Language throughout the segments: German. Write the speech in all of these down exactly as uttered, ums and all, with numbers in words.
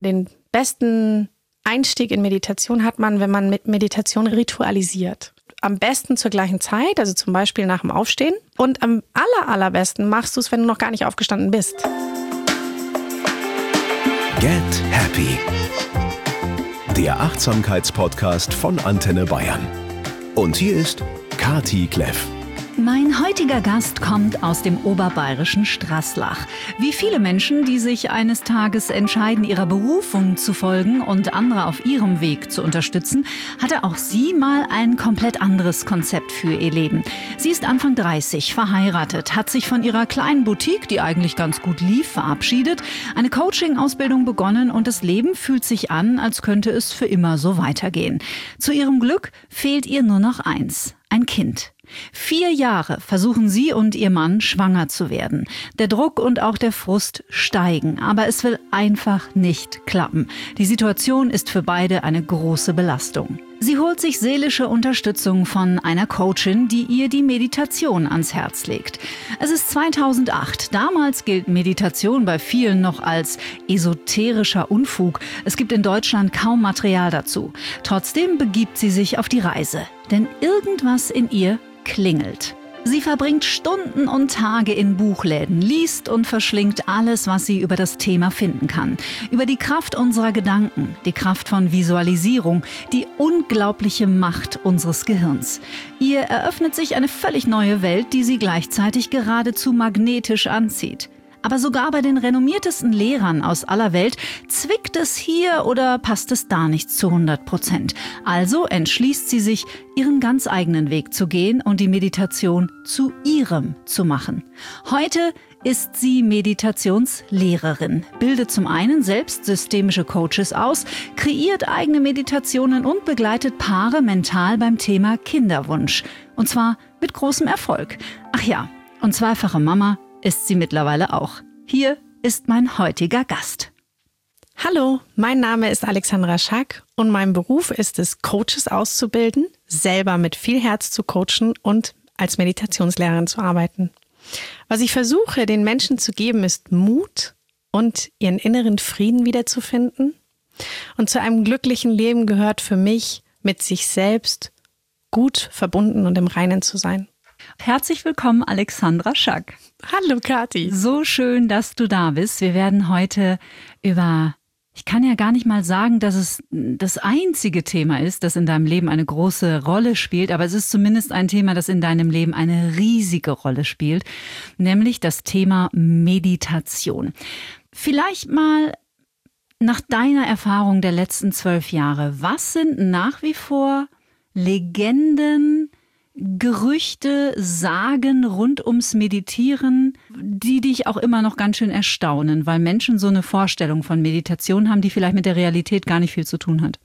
Den besten Einstieg in Meditation hat man, wenn man mit Meditation ritualisiert. Am besten zur gleichen Zeit, also zum Beispiel nach dem Aufstehen. Und am aller, allerbesten machst du es, wenn du noch gar nicht aufgestanden bist. Get Happy. Der Achtsamkeitspodcast von Antenne Bayern. Und hier ist Kati Kleff. Mein heutiger Gast kommt aus dem oberbayerischen Straßlach. Wie viele Menschen, die sich eines Tages entscheiden, ihrer Berufung zu folgen und andere auf ihrem Weg zu unterstützen, hatte auch sie mal ein komplett anderes Konzept für ihr Leben. Sie ist Anfang dreißig, verheiratet, hat sich von ihrer kleinen Boutique, die eigentlich ganz gut lief, verabschiedet, eine Coaching-Ausbildung begonnen und das Leben fühlt sich an, als könnte es für immer so weitergehen. Zu ihrem Glück fehlt ihr nur noch eins: ein Kind. Vier Jahre versuchen sie und ihr Mann, schwanger zu werden. Der Druck und auch der Frust steigen, aber es will einfach nicht klappen. Die Situation ist für beide eine große Belastung. Sie holt sich seelische Unterstützung von einer Coachin, die ihr die Meditation ans Herz legt. Es ist zweitausendacht. Damals gilt Meditation bei vielen noch als esoterischer Unfug. Es gibt in Deutschland kaum Material dazu. Trotzdem begibt sie sich auf die Reise. Denn irgendwas in ihr klingelt. Sie verbringt Stunden und Tage in Buchläden, liest und verschlingt alles, was sie über das Thema finden kann. Über die Kraft unserer Gedanken, die Kraft von Visualisierung, die unglaubliche Macht unseres Gehirns. Ihr eröffnet sich eine völlig neue Welt, die sie gleichzeitig geradezu magnetisch anzieht. Aber sogar bei den renommiertesten Lehrern aus aller Welt zwickt es hier oder passt es da nicht zu hundert Prozent. Also entschließt sie sich, ihren ganz eigenen Weg zu gehen und die Meditation zu ihrem zu machen. Heute ist sie Meditationslehrerin, bildet zum einen selbst systemische Coaches aus, kreiert eigene Meditationen und begleitet Paare mental beim Thema Kinderwunsch. Und zwar mit großem Erfolg. Ach ja, und zweifache Mama ist sie mittlerweile auch. Hier ist mein heutiger Gast. Hallo, mein Name ist Alexandra Schack und mein Beruf ist es, Coaches auszubilden, selber mit viel Herz zu coachen und als Meditationslehrerin zu arbeiten. Was ich versuche, den Menschen zu geben, ist Mut und ihren inneren Frieden wiederzufinden. Und zu einem glücklichen Leben gehört für mich, mit sich selbst gut verbunden und im Reinen zu sein. Herzlich willkommen, Alexandra Schack. Hallo, Kati. So schön, dass du da bist. Wir werden heute über, ich kann ja gar nicht mal sagen, dass es das einzige Thema ist, das in deinem Leben eine große Rolle spielt, aber es ist zumindest ein Thema, das in deinem Leben eine riesige Rolle spielt, nämlich das Thema Meditation. Vielleicht mal nach deiner Erfahrung der letzten zwölf Jahre, was sind nach wie vor Legenden, Gerüchte, Sagen rund ums Meditieren, die dich auch immer noch ganz schön erstaunen, weil Menschen so eine Vorstellung von Meditation haben, die vielleicht mit der Realität gar nicht viel zu tun hat?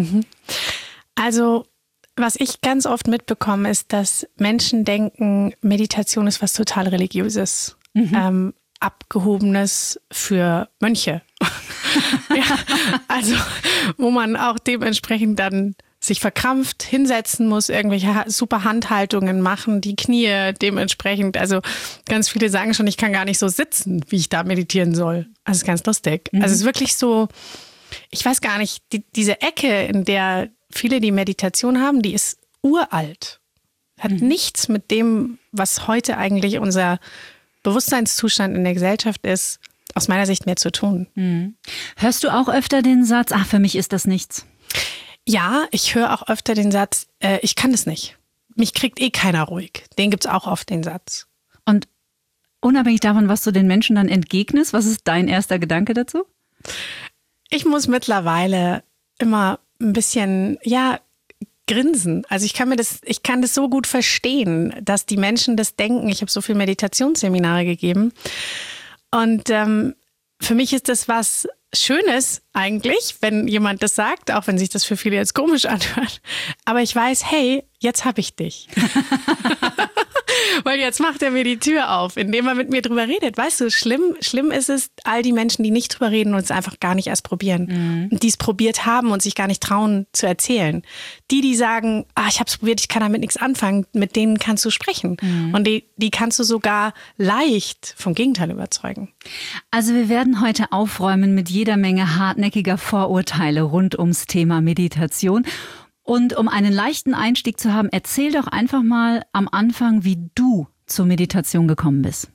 Also, was ich ganz oft mitbekomme, ist, dass Menschen denken, Meditation ist was total Religiöses, mhm. ähm, Abgehobenes für Mönche. Ja, also, wo man auch dementsprechend dann sich verkrampft hinsetzen muss, irgendwelche super Handhaltungen machen, die Knie dementsprechend. Also ganz viele sagen schon, ich kann gar nicht so sitzen, wie ich da meditieren soll. Also es ist ganz lustig. Mhm. Also es ist wirklich so, ich weiß gar nicht, die, diese Ecke, in der viele die Meditation haben, die ist uralt. Hat mhm. nichts mit dem, was heute eigentlich unser Bewusstseinszustand in der Gesellschaft ist, aus meiner Sicht mehr zu tun. Mhm. Hörst du auch öfter den Satz, ach, für mich ist das nichts? Ja, ich höre auch öfter den Satz, äh, ich kann das nicht. Mich kriegt eh keiner ruhig. Den gibt's auch oft, den Satz. Und unabhängig davon, was du den Menschen dann entgegnest, was ist dein erster Gedanke dazu? Ich muss mittlerweile immer ein bisschen, ja, grinsen. Also ich kann mir das, ich kann das so gut verstehen, dass die Menschen das denken. Ich habe so viele Meditationsseminare gegeben. Und ähm, für mich ist das was Schönes eigentlich, wenn jemand das sagt, auch wenn sich das für viele jetzt komisch anhört. Aber ich weiß, hey, jetzt habe ich dich. Weil jetzt macht er mir die Tür auf, indem er mit mir drüber redet. Weißt du, schlimm, schlimm ist es, all die Menschen, die nicht drüber reden und es einfach gar nicht erst probieren. Mhm. Und die es probiert haben und sich gar nicht trauen zu erzählen. Die, die sagen, ah, ich habe es probiert, ich kann damit nichts anfangen, mit denen kannst du sprechen. Mhm. Und die, die kannst du sogar leicht vom Gegenteil überzeugen. Also wir werden heute aufräumen mit jeder Menge hartnäckiger Vorurteile rund ums Thema Meditation. Und um einen leichten Einstieg zu haben, erzähl doch einfach mal am Anfang, wie du zur Meditation gekommen bist.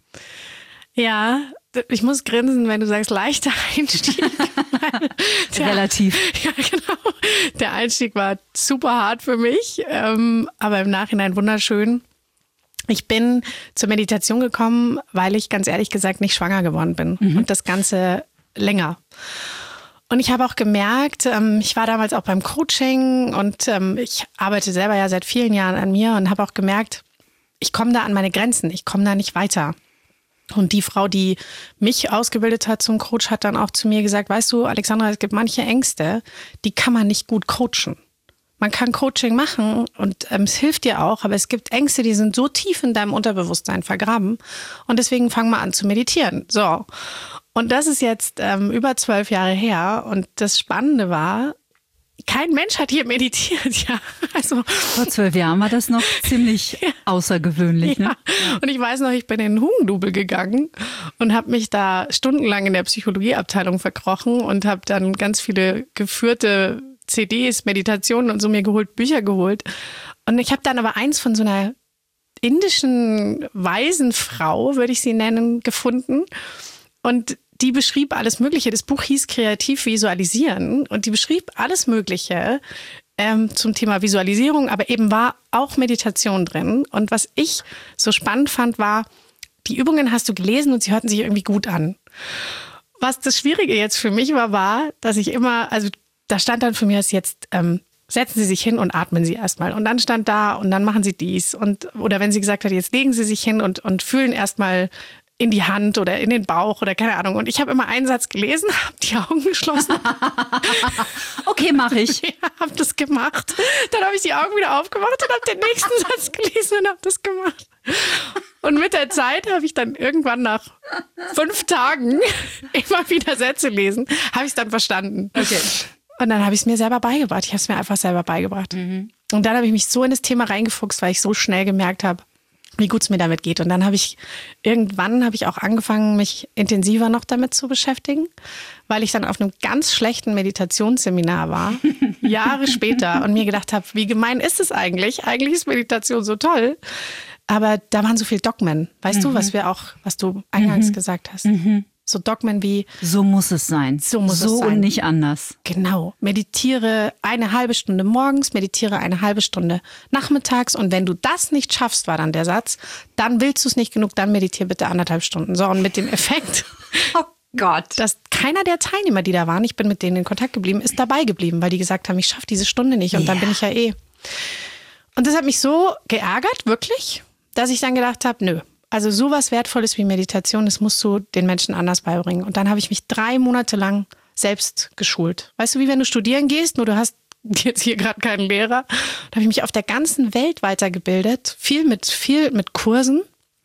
Ja, ich muss grinsen, wenn du sagst, leichter Einstieg. Der, Relativ. Ja, genau. Der Einstieg war super hart für mich, ähm, aber im Nachhinein wunderschön. Ich bin zur Meditation gekommen, weil ich ganz ehrlich gesagt nicht schwanger geworden bin. Mhm. Und das Ganze länger. Und ich habe auch gemerkt, ähm, ich war damals auch beim Coaching und ähm, ich arbeite selber ja seit vielen Jahren an mir und habe auch gemerkt, ich komme da an meine Grenzen, ich komme da nicht weiter. Und die Frau, die mich ausgebildet hat zum Coach, hat dann auch zu mir gesagt, weißt du, Alexandra, es gibt manche Ängste, die kann man nicht gut coachen. Man kann Coaching machen und ähm, es hilft dir auch, aber es gibt Ängste, die sind so tief in deinem Unterbewusstsein vergraben und deswegen fang mal an zu meditieren. So. Und das ist jetzt ähm, über zwölf Jahre her und das Spannende war, kein Mensch hat hier meditiert, ja. Also, vor zwölf Jahren war das noch ziemlich ja. außergewöhnlich, ne? Ja. Und ich weiß noch, ich bin in den Hugendubel gegangen und habe mich da stundenlang in der Psychologieabteilung verkrochen und habe dann ganz viele geführte C Ds, Meditationen und so mir geholt, Bücher geholt. Und ich habe dann aber eins von so einer indischen Waisenfrau, würde ich sie nennen, gefunden. Und die beschrieb alles Mögliche. Das Buch hieß Kreativ visualisieren und die beschrieb alles Mögliche ähm, zum Thema Visualisierung, aber eben war auch Meditation drin. Und was ich so spannend fand, war, die Übungen hast du gelesen und sie hörten sich irgendwie gut an. Was das Schwierige jetzt für mich war, war, dass ich immer, also da stand dann für mich jetzt, ähm, setzen Sie sich hin und atmen Sie erstmal. Und dann stand da und dann machen Sie dies. Und, oder wenn sie gesagt hat, jetzt legen Sie sich hin und, und fühlen erstmal in die Hand oder in den Bauch oder keine Ahnung. Und ich habe immer einen Satz gelesen, habe die Augen geschlossen. Okay, mache ich. Ja, habe das gemacht. Dann habe ich die Augen wieder aufgemacht und habe den nächsten Satz gelesen und habe das gemacht. Und mit der Zeit habe ich dann irgendwann nach fünf Tagen immer wieder Sätze lesen, habe ich es dann verstanden. Okay. Und dann habe ich es mir selber beigebracht. Ich habe es mir einfach selber beigebracht. Mhm. Und dann habe ich mich so in das Thema reingefuchst, weil ich so schnell gemerkt habe, wie gut es mir damit geht. Und dann habe ich, irgendwann habe ich auch angefangen, mich intensiver noch damit zu beschäftigen, weil ich dann auf einem ganz schlechten Meditationsseminar war, Jahre später, und mir gedacht habe, wie gemein ist es eigentlich? Eigentlich ist Meditation so toll. Aber da waren so viele Dogmen. Weißt mhm. du, was wir auch, was du eingangs mhm. gesagt hast? Mhm. So Dogmen wie, so muss es sein. So muss so es sein. Und nicht anders. Genau. Meditiere eine halbe Stunde morgens, meditiere eine halbe Stunde nachmittags. Und wenn du das nicht schaffst, war dann der Satz, dann willst du es nicht genug, dann meditiere bitte anderthalb Stunden. So, und mit dem Effekt, oh Gott, dass keiner der Teilnehmer, die da waren, ich bin mit denen in Kontakt geblieben, ist dabei geblieben, weil die gesagt haben, ich schaffe diese Stunde nicht und yeah. dann bin ich ja eh. Und das hat mich so geärgert, wirklich, dass ich dann gedacht habe, nö. Also sowas Wertvolles wie Meditation, das musst du den Menschen anders beibringen. Und dann habe ich mich drei Monate lang selbst geschult. Weißt du, wie wenn du studieren gehst, nur du hast jetzt hier gerade keinen Lehrer. Da habe ich mich auf der ganzen Welt weitergebildet, viel mit, viel mit Kursen.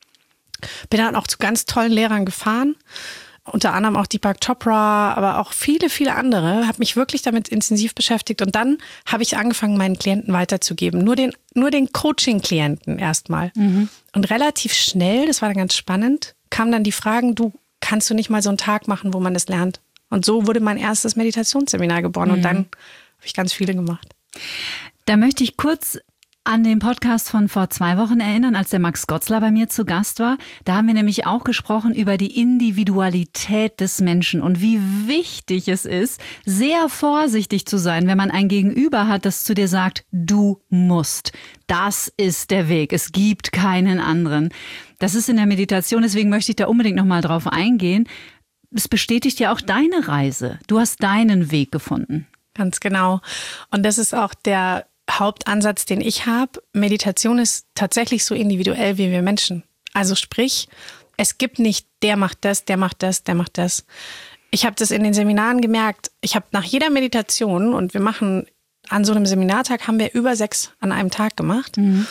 Bin dann auch zu ganz tollen Lehrern gefahren, unter anderem auch Deepak Chopra, aber auch viele, viele andere. Habe mich wirklich damit intensiv beschäftigt. Und dann habe ich angefangen, meinen Klienten weiterzugeben. Nur den, nur den Coaching-Klienten erstmal. Mhm. Und relativ schnell, das war dann ganz spannend, kamen dann die Fragen, du, kannst du nicht mal so einen Tag machen, wo man das lernt? Und so wurde mein erstes Meditationsseminar geboren. Mhm. Und dann habe ich ganz viele gemacht. Da möchte ich kurz an den Podcast von vor zwei Wochen erinnern, als der Max Gotzler bei mir zu Gast war. Da haben wir nämlich auch gesprochen über die Individualität des Menschen und wie wichtig es ist, sehr vorsichtig zu sein, wenn man ein Gegenüber hat, das zu dir sagt, du musst. Das ist der Weg. Es gibt keinen anderen. Das ist in der Meditation, deswegen möchte ich da unbedingt nochmal drauf eingehen. Es bestätigt ja auch deine Reise. Du hast deinen Weg gefunden. Ganz genau. Und das ist auch der Hauptansatz, den ich habe. Meditation ist tatsächlich so individuell wie wir Menschen. Also sprich, es gibt nicht, der macht das, der macht das, der macht das. Ich habe das in den Seminaren gemerkt. Ich habe nach jeder Meditation, und wir machen an so einem Seminartag, haben wir über sechs an einem Tag gemacht. Mhm.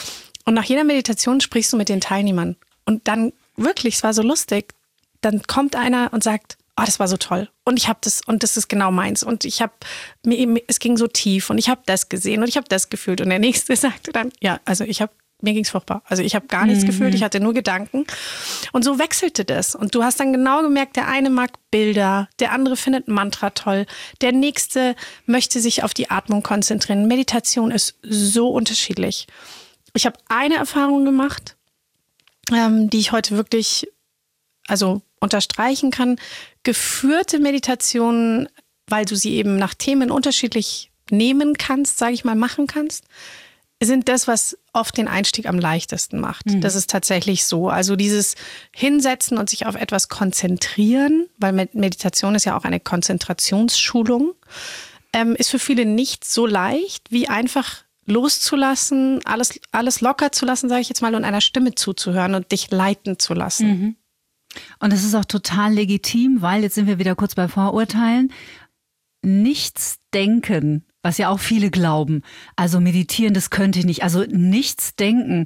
Und nach jeder Meditation sprichst du mit den Teilnehmern. Und dann wirklich, es war so lustig, dann kommt einer und sagt, oh, das war so toll. Und ich habe das, und das ist genau meins. Und ich habe, mir, es ging so tief und ich habe das gesehen und ich habe das gefühlt. Und der Nächste sagte dann, ja, also ich habe, mir ging's furchtbar. Also ich habe gar nichts mhm. gefühlt, ich hatte nur Gedanken. Und so wechselte das. Und du hast dann genau gemerkt, der eine mag Bilder, der andere findet Mantra toll, der Nächste möchte sich auf die Atmung konzentrieren. Meditation ist so unterschiedlich. Ich habe eine Erfahrung gemacht, ähm, die ich heute wirklich also unterstreichen kann. Geführte Meditationen, weil du sie eben nach Themen unterschiedlich nehmen kannst, sage ich mal, machen kannst, sind das, was oft den Einstieg am leichtesten macht. Mhm. Das ist tatsächlich so. Also dieses Hinsetzen und sich auf etwas konzentrieren, weil Meditation ist ja auch eine Konzentrationsschulung, ähm, ist für viele nicht so leicht, wie einfach loszulassen, alles, alles locker zu lassen, sage ich jetzt mal, und einer Stimme zuzuhören und dich leiten zu lassen. Mhm. Und das ist auch total legitim, weil, jetzt sind wir wieder kurz bei Vorurteilen, nichts denken, was ja auch viele glauben, also meditieren, das könnte ich nicht, also nichts denken,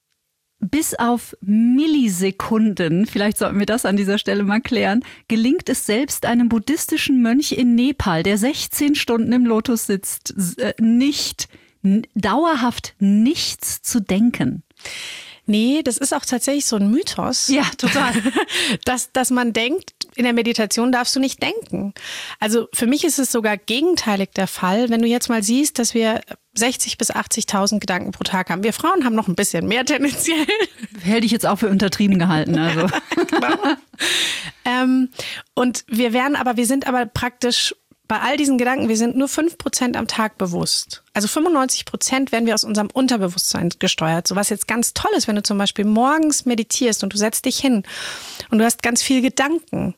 bis auf Millisekunden, vielleicht sollten wir das an dieser Stelle mal klären, gelingt es selbst einem buddhistischen Mönch in Nepal, der sechzehn Stunden im Lotus sitzt, nicht, dauerhaft nichts zu denken. Nee, das ist auch tatsächlich so ein Mythos. Ja, total. dass, dass man denkt, in der Meditation darfst du nicht denken. Also für mich ist es sogar gegenteilig der Fall, wenn du jetzt mal siehst, dass wir sechzigtausend bis achtzigtausend Gedanken pro Tag haben. Wir Frauen haben noch ein bisschen mehr tendenziell. Hätte ich jetzt auch für untertrieben gehalten. Also. Genau. ähm, und wir werden aber, wir sind aber praktisch bei all diesen Gedanken, wir sind nur fünf Prozent am Tag bewusst. Also fünfundneunzig Prozent werden wir aus unserem Unterbewusstsein gesteuert. So was jetzt ganz toll ist, wenn du zum Beispiel morgens meditierst und du setzt dich hin und du hast ganz viele Gedanken.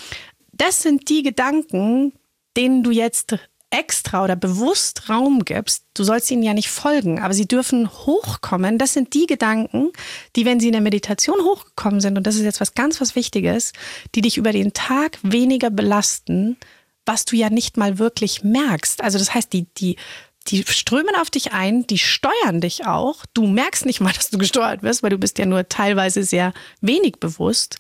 Das sind die Gedanken, denen du jetzt extra oder bewusst Raum gibst. Du sollst ihnen ja nicht folgen, aber sie dürfen hochkommen. Das sind die Gedanken, die, wenn sie in der Meditation hochgekommen sind, und das ist jetzt was ganz was Wichtiges, die dich über den Tag weniger belasten, was du ja nicht mal wirklich merkst. Also das heißt, die, die, die strömen auf dich ein, die steuern dich auch. Du merkst nicht mal, dass du gesteuert wirst, weil du bist ja nur teilweise sehr wenig bewusst.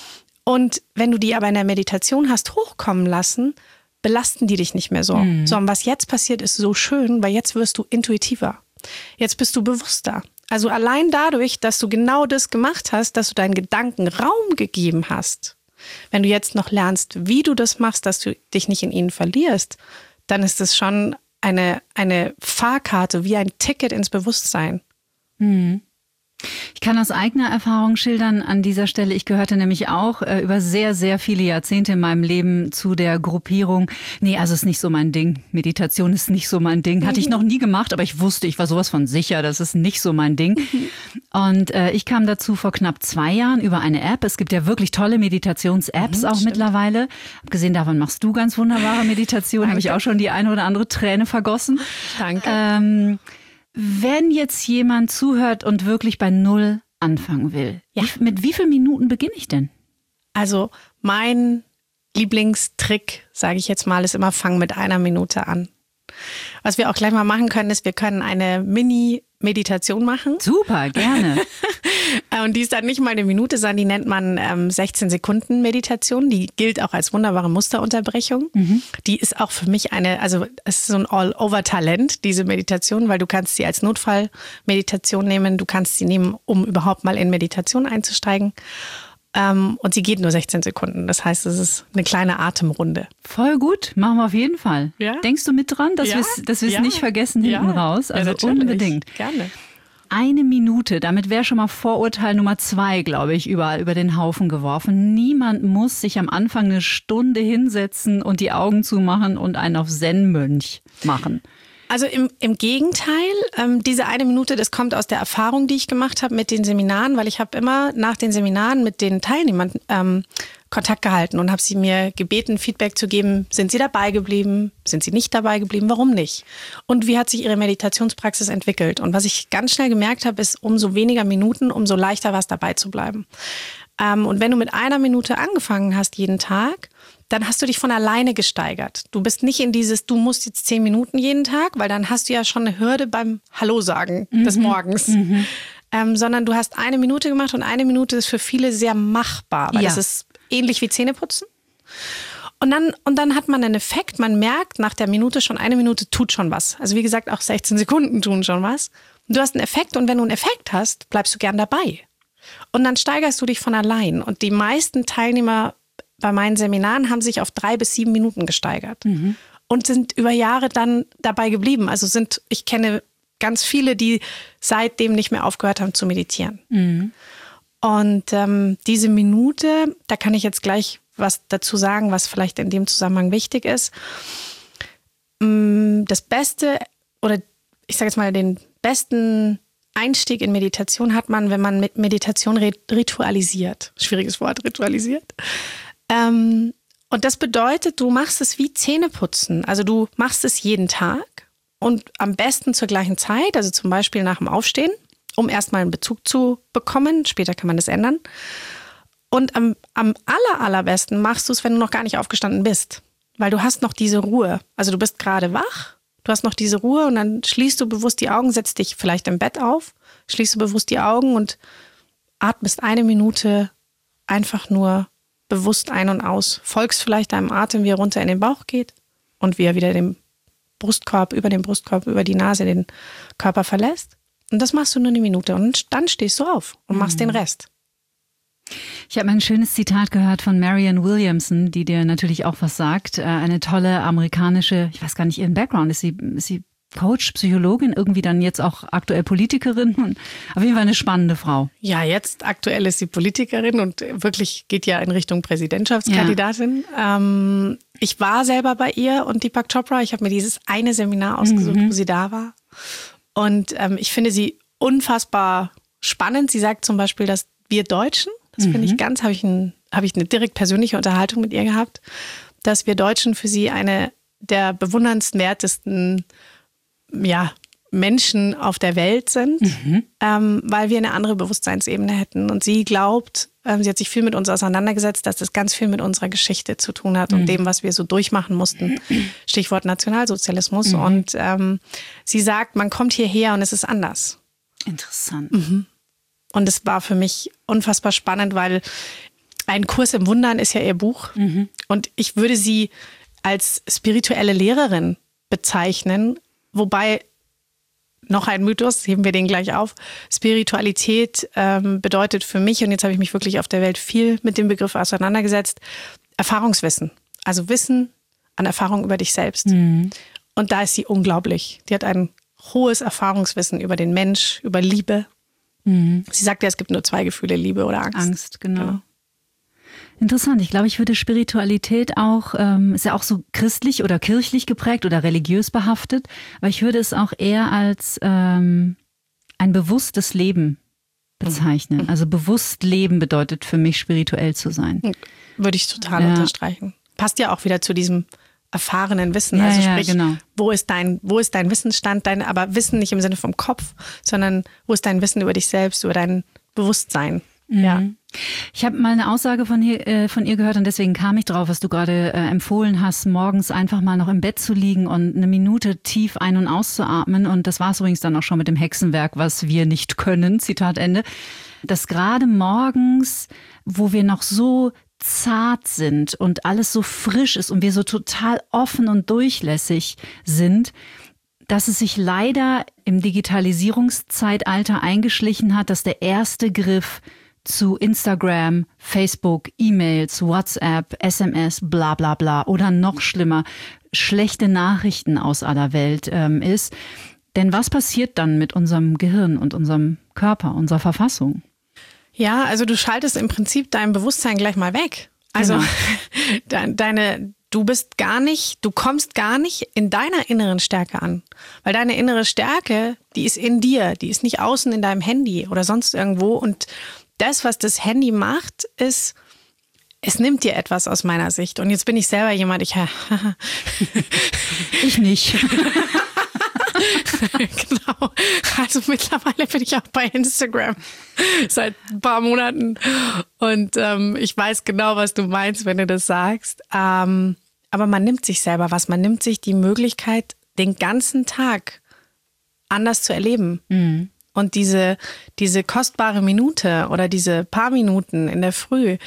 Und wenn du die aber in der Meditation hast hochkommen lassen, belasten die dich nicht mehr so. Mhm. So, und was jetzt passiert, ist so schön, weil jetzt wirst du intuitiver. Jetzt bist du bewusster. Also allein dadurch, dass du genau das gemacht hast, dass du deinen Gedanken Raum gegeben hast, wenn du jetzt noch lernst, wie du das machst, dass du dich nicht in ihnen verlierst, dann ist es schon eine, eine Fahrkarte, wie ein Ticket ins Bewusstsein. Mhm. Ich kann aus eigener Erfahrung schildern an dieser Stelle. Ich gehörte nämlich auch äh, über sehr, sehr viele Jahrzehnte in meinem Leben zu der Gruppierung. Nee, also ist nicht so mein Ding. Meditation ist nicht so mein Ding. Hatte ich noch nie gemacht, aber ich wusste, ich war sowas von sicher, das ist nicht so mein Ding. Und äh, ich kam dazu vor knapp zwei Jahren über eine App. Es gibt ja wirklich tolle Meditations-Apps mhm, auch stimmt. mittlerweile. Abgesehen davon machst du ganz wunderbare Meditation. Habe ich auch schon die eine oder andere Träne vergossen. Danke. Ähm, Wenn jetzt jemand zuhört und wirklich bei Null anfangen will, ja. wie, mit wie vielen Minuten beginne ich denn? Also mein Lieblingstrick, sage ich jetzt mal, ist immer, fang mit einer Minute an. Was wir auch gleich mal machen können, ist, wir können eine Mini-Meditation machen. Super, gerne. Und die ist dann nicht mal eine Minute, sondern die nennt man ähm, sechzehn Sekunden Meditation. Die gilt auch als wunderbare Musterunterbrechung. Mhm. Die ist auch für mich eine, also es ist so ein All-Over-Talent, diese Meditation, weil du kannst sie als Notfallmeditation nehmen, du kannst sie nehmen, um überhaupt mal in Meditation einzusteigen. Ähm, und sie geht nur sechzehn Sekunden. Das heißt, es ist eine kleine Atemrunde. Voll gut, machen wir auf jeden Fall. Ja? Denkst du mit dran, dass ja? wir es dass ja. nicht vergessen hinten ja. raus? Also ja, unbedingt. Gerne. Eine Minute, damit wäre schon mal Vorurteil Nummer zwei, glaube ich, überall über den Haufen geworfen. Niemand muss sich am Anfang eine Stunde hinsetzen und die Augen zumachen und einen auf Zen-Mönch machen. Also im, im Gegenteil, ähm, diese eine Minute, das kommt aus der Erfahrung, die ich gemacht habe mit den Seminaren, weil ich habe immer nach den Seminaren mit den Teilnehmern ähm, Kontakt gehalten und habe sie mir gebeten, Feedback zu geben. Sind sie dabei geblieben? Sind sie nicht dabei geblieben? Warum nicht? Und wie hat sich ihre Meditationspraxis entwickelt? Und was ich ganz schnell gemerkt habe, ist, umso weniger Minuten, umso leichter war es, dabei zu bleiben. Ähm, und wenn du mit einer Minute angefangen hast jeden Tag, dann hast du dich von alleine gesteigert. Du bist nicht in dieses, du musst jetzt zehn Minuten jeden Tag, weil dann hast du ja schon eine Hürde beim Hallo sagen mhm. des Morgens. Mhm. ähm, sondern du hast eine Minute gemacht und eine Minute ist für viele sehr machbar, weil Ja. das ist ähnlich wie Zähneputzen. Und dann, und dann hat man einen Effekt, man merkt nach der Minute schon, eine Minute tut schon was. Also wie gesagt, auch sechzehn Sekunden tun schon was. Und du hast einen Effekt und wenn du einen Effekt hast, bleibst du gern dabei. Und dann steigerst du dich von allein. Und die meisten Teilnehmer bei meinen Seminaren haben sich auf drei bis sieben Minuten gesteigert mhm. und sind über Jahre dann dabei geblieben. Also sind, ich kenne ganz viele, die seitdem nicht mehr aufgehört haben zu meditieren. Mhm. Und ähm, diese Minute, da kann ich jetzt gleich was dazu sagen, was vielleicht in dem Zusammenhang wichtig ist. Das Beste oder ich sage jetzt mal den besten Einstieg in Meditation hat man, wenn man mit Meditation ritualisiert. Schwieriges Wort, ritualisiert. Ähm, und das bedeutet, du machst es wie Zähneputzen. Also du machst es jeden Tag und am besten zur gleichen Zeit, also zum Beispiel nach dem Aufstehen, um erstmal einen Bezug zu bekommen. Später kann man das ändern. Und am, am aller, allerbesten machst du es, wenn du noch gar nicht aufgestanden bist. Weil du hast noch diese Ruhe. Also du bist gerade wach, du hast noch diese Ruhe und dann schließt du bewusst die Augen, setzt dich vielleicht im Bett auf, schließt du bewusst die Augen und atmest eine Minute einfach nur bewusst ein und aus. Folgst vielleicht deinem Atem, wie er runter in den Bauch geht und wie er wieder den Brustkorb, über den Brustkorb, über die Nase den Körper verlässt. Und das machst du nur eine Minute und dann stehst du auf und machst mhm. den Rest. Ich habe ein schönes Zitat gehört von Marianne Williamson, die dir natürlich auch was sagt. Eine tolle amerikanische, ich weiß gar nicht ihren Background, ist sie, ist sie Coach, Psychologin, irgendwie dann jetzt auch aktuell Politikerin und auf jeden Fall eine spannende Frau. Ja, jetzt aktuell ist sie Politikerin und wirklich geht ja in Richtung Präsidentschaftskandidatin. Ja. Ähm, ich war selber bei ihr und Deepak Chopra, ich habe mir dieses eine Seminar ausgesucht, mhm. wo sie da war. Und ähm, ich finde sie unfassbar spannend. Sie sagt zum Beispiel, dass wir Deutschen, das mhm. finde ich ganz, habe ich, ein, hab ich eine direkt persönliche Unterhaltung mit ihr gehabt, dass wir Deutschen für sie eine der bewundernswertesten ja, Menschen auf der Welt sind, mhm. ähm, weil wir eine andere Bewusstseinsebene hätten. Und sie glaubt, ähm, sie hat sich viel mit uns auseinandergesetzt, dass das ganz viel mit unserer Geschichte zu tun hat mhm. und dem, was wir so durchmachen mussten. Stichwort Nationalsozialismus. Mhm. Und ähm, sie sagt, man kommt hierher und es ist anders. Interessant. Mhm. Und es war für mich unfassbar spannend, weil ein Kurs im Wundern ist ja ihr Buch. Mhm. Und ich würde sie als spirituelle Lehrerin bezeichnen, wobei, noch ein Mythos, heben wir den gleich auf, Spiritualität ähm, bedeutet für mich, und jetzt habe ich mich wirklich auf der Welt viel mit dem Begriff auseinandergesetzt, Erfahrungswissen. Also Wissen an Erfahrung über dich selbst. Mhm. Und da ist sie unglaublich. Die hat ein hohes Erfahrungswissen über den Mensch, über Liebe. Mhm. Sie sagt ja, es gibt nur zwei Gefühle, Liebe oder Angst. Angst, genau. genau. Interessant. Ich glaube, ich würde Spiritualität auch, ähm, ist ja auch so christlich oder kirchlich geprägt oder religiös behaftet, aber ich würde es auch eher als ähm, ein bewusstes Leben bezeichnen. Mhm. Also bewusst leben bedeutet für mich, spirituell zu sein. Würde ich total ja. unterstreichen. Passt ja auch wieder zu diesem erfahrenen Wissen. Ja, also ja, sprich, genau. wo ist dein, wo ist dein Wissensstand, dein, aber Wissen nicht im Sinne vom Kopf, sondern wo ist dein Wissen über dich selbst, über dein Bewusstsein. Mhm. Ja. Ich habe mal eine Aussage von, hier, äh, von ihr gehört und deswegen kam ich drauf, was du gerade äh, empfohlen hast, morgens einfach mal noch im Bett zu liegen und eine Minute tief ein- und auszuatmen. Und das war es übrigens dann auch schon mit dem Hexenwerk, was wir nicht können, Zitat Ende. Dass gerade morgens, wo wir noch so zart sind und alles so frisch ist und wir so total offen und durchlässig sind, dass es sich leider im Digitalisierungszeitalter eingeschlichen hat, dass der erste Griff zu Instagram, Facebook, E-Mails, WhatsApp, S M S, bla bla bla oder noch schlimmer, schlechte Nachrichten aus aller Welt ähm, ist. Denn was passiert dann mit unserem Gehirn und unserem Körper, unserer Verfassung? Ja, also du schaltest im Prinzip dein Bewusstsein gleich mal weg. Also genau. deine, du bist gar nicht, du kommst gar nicht in deiner inneren Stärke an. Weil deine innere Stärke, die ist in dir, die ist nicht außen in deinem Handy oder sonst irgendwo. Und das, was das Handy macht, ist, es nimmt dir etwas aus meiner Sicht. Und jetzt bin ich selber jemand, ich... ich nicht. Genau. Also mittlerweile bin ich auch bei Instagram seit ein paar Monaten. Und ähm, ich weiß genau, was du meinst, wenn du das sagst. Ähm, aber man nimmt sich selber was. Man nimmt sich die Möglichkeit, den ganzen Tag anders zu erleben. Mhm. Und diese, diese kostbare Minute oder diese paar Minuten in der Früh,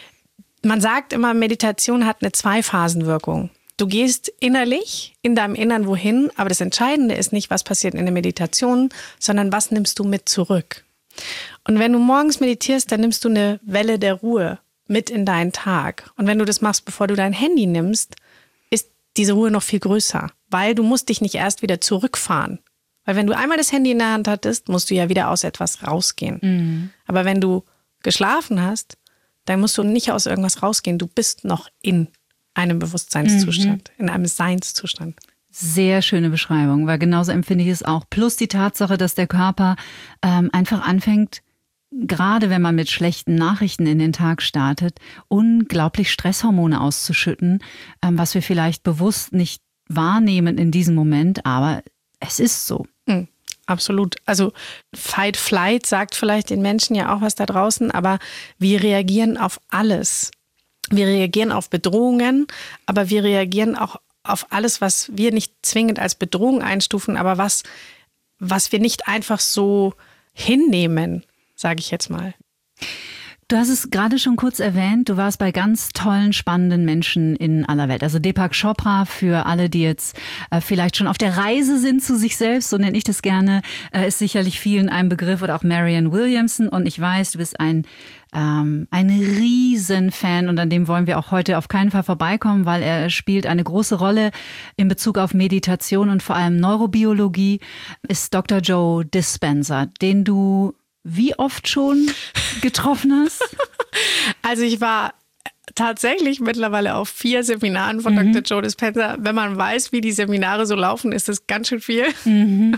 man sagt immer, Meditation hat eine Zweiphasenwirkung. Du gehst innerlich in deinem Innern wohin, aber das Entscheidende ist nicht, was passiert in der Meditation, sondern was nimmst du mit zurück. Und wenn du morgens meditierst, dann nimmst du eine Welle der Ruhe mit in deinen Tag. Und wenn du das machst, bevor du dein Handy nimmst, ist diese Ruhe noch viel größer, weil du musst dich nicht erst wieder zurückfahren. Weil wenn du einmal das Handy in der Hand hattest, musst du ja wieder aus etwas rausgehen. Mhm. Aber wenn du geschlafen hast, dann musst du nicht aus irgendwas rausgehen. Du bist noch in einem Bewusstseinszustand, mhm. in einem Seinszustand. Sehr schöne Beschreibung, weil genauso empfinde ich es auch. Plus die Tatsache, dass der Körper ähm, einfach anfängt, gerade wenn man mit schlechten Nachrichten in den Tag startet, unglaublich Stresshormone auszuschütten, ähm, was wir vielleicht bewusst nicht wahrnehmen in diesem Moment, aber es ist so. Mhm. Absolut. Also Fight, Flight sagt vielleicht den Menschen ja auch was da draußen, aber wir reagieren auf alles. Wir reagieren auf Bedrohungen, aber wir reagieren auch auf alles, was wir nicht zwingend als Bedrohung einstufen, aber was, was wir nicht einfach so hinnehmen, sage ich jetzt mal. Du hast es gerade schon kurz erwähnt, du warst bei ganz tollen, spannenden Menschen in aller Welt. Also Deepak Chopra, für alle, die jetzt äh, vielleicht schon auf der Reise sind zu sich selbst, so nenne ich das gerne, äh, ist sicherlich vielen ein Begriff, oder auch Marianne Williamson. Und ich weiß, du bist ein, ähm, ein Riesenfan, und an dem wollen wir auch heute auf keinen Fall vorbeikommen, weil er spielt eine große Rolle in Bezug auf Meditation und vor allem Neurobiologie, ist Doktor Joe Dispenza, den du wie oft schon getroffen hast? Also ich war tatsächlich mittlerweile auf vier Seminaren von mhm. Doktor Joe Dispenza. Wenn man weiß, wie die Seminare so laufen, ist das ganz schön viel. Mhm.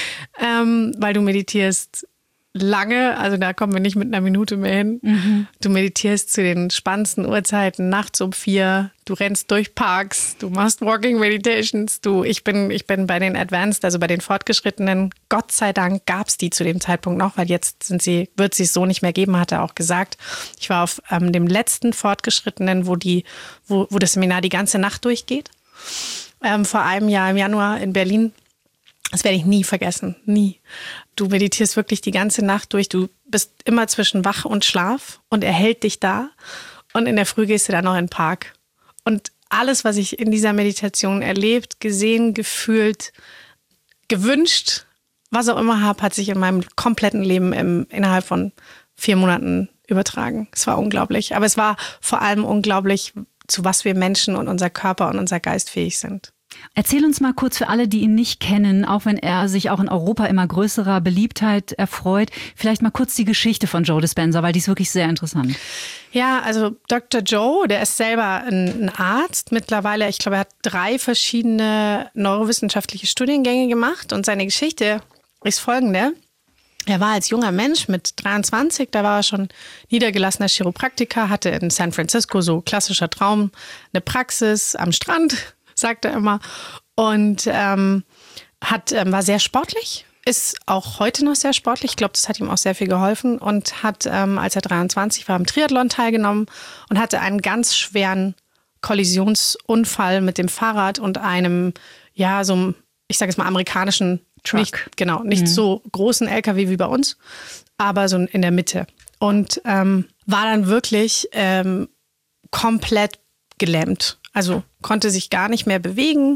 ähm, weil du meditierst lange, also da kommen wir nicht mit einer Minute mehr hin. Mhm. Du meditierst zu den spannendsten Uhrzeiten, nachts um vier, du rennst durch Parks, du machst Walking Meditations, du, ich bin, ich bin bei den Advanced, also bei den Fortgeschrittenen, Gott sei Dank gab es die zu dem Zeitpunkt noch, weil jetzt sind sie, wird sie es so nicht mehr geben, hat er auch gesagt. Ich war auf ähm, dem letzten Fortgeschrittenen, wo die, wo, wo das Seminar die ganze Nacht durchgeht. Ähm, vor einem Jahr im Januar in Berlin. Das werde ich nie vergessen, nie. Du meditierst wirklich die ganze Nacht durch. Du bist immer zwischen Wach und Schlaf und er hält dich da. Und in der Früh gehst du dann noch in den Park. Und alles, was ich in dieser Meditation erlebt, gesehen, gefühlt, gewünscht, was auch immer habe, hat sich in meinem kompletten Leben im, innerhalb von vier Monaten übertragen. Es war unglaublich. Aber es war vor allem unglaublich, zu was wir Menschen und unser Körper und unser Geist fähig sind. Erzähl uns mal kurz für alle, die ihn nicht kennen, auch wenn er sich auch in Europa immer größerer Beliebtheit erfreut, vielleicht mal kurz die Geschichte von Joe Dispenza, weil die ist wirklich sehr interessant. Ja, also Doktor Joe, der ist selber ein, ein Arzt. Mittlerweile, ich glaube, er hat drei verschiedene neurowissenschaftliche Studiengänge gemacht und seine Geschichte ist folgende. Er war als junger Mensch mit dreiundzwanzig, da war er schon niedergelassener Chiropraktiker, hatte in San Francisco, so klassischer Traum, eine Praxis am Strand, sagt er immer, und ähm, hat, ähm, war sehr sportlich, ist auch heute noch sehr sportlich. Ich glaube, das hat ihm auch sehr viel geholfen und hat, ähm, als er dreiundzwanzig war, am Triathlon teilgenommen und hatte einen ganz schweren Kollisionsunfall mit dem Fahrrad und einem, ja, so einem, ich sage jetzt mal, amerikanischen Truck. Nicht, genau, nicht mhm. so großen L K W wie bei uns, aber so in der Mitte. Und ähm, war dann wirklich ähm, komplett gelähmt. Also konnte sich gar nicht mehr bewegen,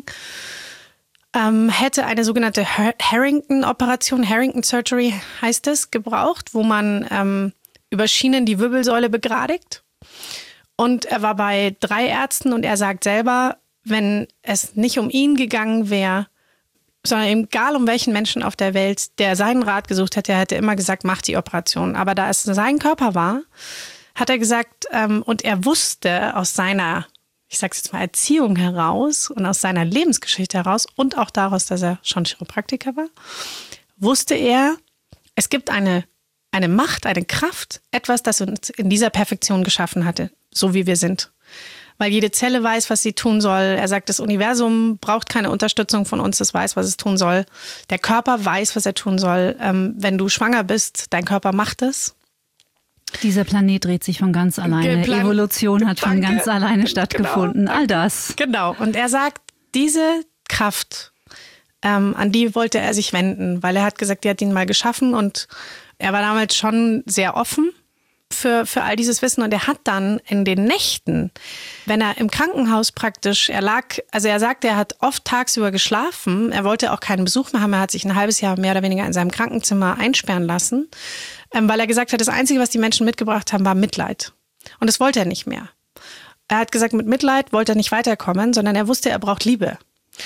ähm, hätte eine sogenannte Harrington-Operation, Harrington-Surgery heißt es, gebraucht, wo man ähm, über Schienen die Wirbelsäule begradigt. Und er war bei drei Ärzten und er sagt selber, wenn es nicht um ihn gegangen wäre, sondern egal um welchen Menschen auf der Welt, der seinen Rat gesucht hätte, er hätte immer gesagt, mach die Operation. Aber da es sein Körper war, hat er gesagt, ähm, und er wusste aus seiner, ich sag's jetzt mal, Erziehung heraus und aus seiner Lebensgeschichte heraus und auch daraus, dass er schon Chiropraktiker war, wusste er, es gibt eine, eine Macht, eine Kraft, etwas, das uns in dieser Perfektion geschaffen hatte, so wie wir sind. Weil jede Zelle weiß, was sie tun soll. Er sagt, das Universum braucht keine Unterstützung von uns, es weiß, was es tun soll. Der Körper weiß, was er tun soll. Ähm, wenn du schwanger bist, dein Körper macht es. Dieser Planet dreht sich von ganz alleine. Plan- Evolution hat von ganz alleine stattgefunden. Genau. All das. Genau. Und er sagt, diese Kraft ähm, an die wollte er sich wenden, weil er hat gesagt, die hat ihn mal geschaffen und er war damals schon sehr offen für, für all dieses Wissen und er hat dann in den Nächten, wenn er im Krankenhaus praktisch, er lag, also er sagte, er hat oft tagsüber geschlafen, er wollte auch keinen Besuch mehr haben, er hat sich ein halbes Jahr mehr oder weniger in seinem Krankenzimmer einsperren lassen, ähm, weil er gesagt hat, das Einzige, was die Menschen mitgebracht haben, war Mitleid. Und das wollte er nicht mehr. Er hat gesagt, mit Mitleid wollte er nicht weiterkommen, sondern er wusste, er braucht Liebe.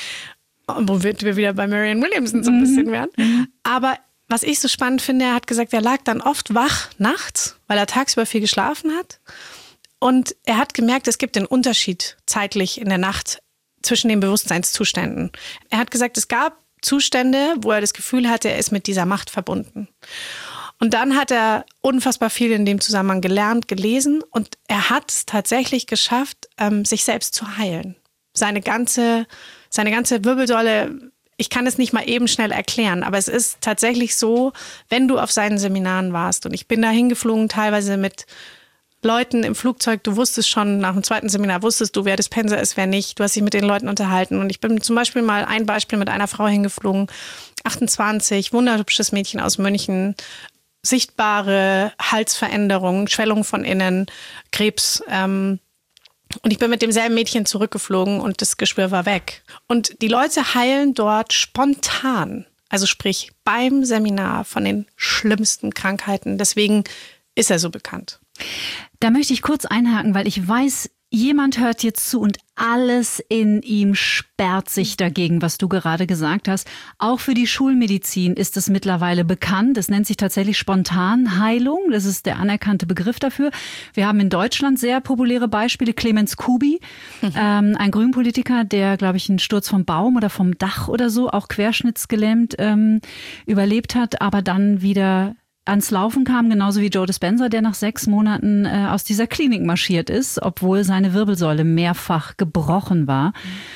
Wo wir wieder bei Marianne Williamson so ein bisschen wären. Mhm. Aber was ich so spannend finde, er hat gesagt, er lag dann oft wach nachts, weil er tagsüber viel geschlafen hat. Und er hat gemerkt, es gibt einen Unterschied zeitlich in der Nacht zwischen den Bewusstseinszuständen. Er hat gesagt, es gab Zustände, wo er das Gefühl hatte, er ist mit dieser Macht verbunden. Und dann hat er unfassbar viel in dem Zusammenhang gelernt, gelesen und er hat es tatsächlich geschafft, ähm, sich selbst zu heilen. Seine ganze, seine ganze Wirbelsäule, ich kann es nicht mal eben schnell erklären, aber es ist tatsächlich so, wenn du auf seinen Seminaren warst und ich bin da hingeflogen, teilweise mit Leuten im Flugzeug, du wusstest schon, nach dem zweiten Seminar wusstest du, wer Dispenza ist, wer nicht. Du hast dich mit den Leuten unterhalten. Und ich bin zum Beispiel mal ein Beispiel mit einer Frau hingeflogen, achtundzwanzig, wunderhübsches Mädchen aus München, sichtbare Halsveränderungen, Schwellung von innen, Krebs. Ähm, und ich bin mit demselben Mädchen zurückgeflogen und das Geschwür war weg. Und die Leute heilen dort spontan, also sprich beim Seminar von den schlimmsten Krankheiten. Deswegen ist er so bekannt. Da möchte ich kurz einhaken, weil ich weiß, jemand hört jetzt zu und alles in ihm sperrt sich dagegen, was du gerade gesagt hast. Auch für die Schulmedizin ist es mittlerweile bekannt. Es nennt sich tatsächlich Spontanheilung. Das ist der anerkannte Begriff dafür. Wir haben in Deutschland sehr populäre Beispiele. Clemens Kubi, mhm. ähm, ein Grünpolitiker, der, glaube ich, einen Sturz vom Baum oder vom Dach oder so, auch querschnittsgelähmt ähm, überlebt hat, aber dann wieder ans Laufen kam, genauso wie Joe Dispenza, der nach sechs Monaten äh, aus dieser Klinik marschiert ist, obwohl seine Wirbelsäule mehrfach gebrochen war.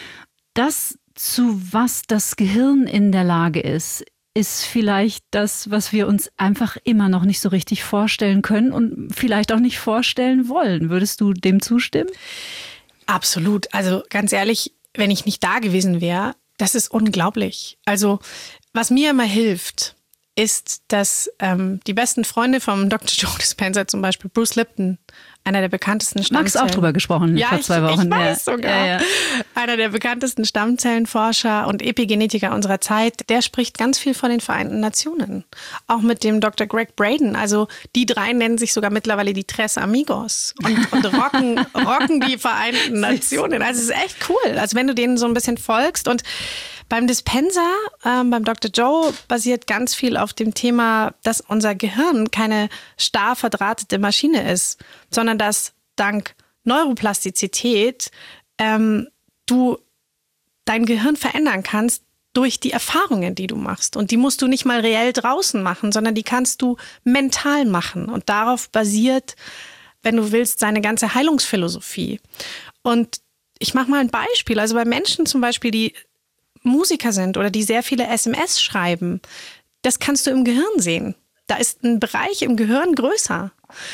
Das, zu was das Gehirn in der Lage ist, ist vielleicht das, was wir uns einfach immer noch nicht so richtig vorstellen können und vielleicht auch nicht vorstellen wollen. Würdest du dem zustimmen? Absolut. Also ganz ehrlich, wenn ich nicht da gewesen wäre, das ist unglaublich. Also was mir immer hilft, ist, dass ähm, die besten Freunde vom Doktor Joe Dispenza, zum Beispiel Bruce Lipton, einer der bekanntesten Stammzellen... Max auch drüber gesprochen ja, vor zwei ich, Wochen. ich weiß ja. sogar. Ja, ja. Einer der bekanntesten Stammzellenforscher und Epigenetiker unserer Zeit, der spricht ganz viel von den Vereinten Nationen. Auch mit dem Doktor Greg Braden. Also die drei nennen sich sogar mittlerweile die Tres Amigos und, und rocken, rocken die Vereinten Nationen. Also es ist echt cool. Also wenn du denen so ein bisschen folgst und beim Dispenza, ähm, beim Doktor Joe, basiert ganz viel auf dem Thema, dass unser Gehirn keine starr verdrahtete Maschine ist, sondern dass dank Neuroplastizität ähm, du dein Gehirn verändern kannst durch die Erfahrungen, die du machst. Und die musst du nicht mal reell draußen machen, sondern die kannst du mental machen. Und darauf basiert, wenn du willst, seine ganze Heilungsphilosophie. Und ich mache mal ein Beispiel. Also bei Menschen zum Beispiel, die Musiker sind oder die sehr viele S M S schreiben, das kannst du im Gehirn sehen. Da ist ein Bereich im Gehirn größer.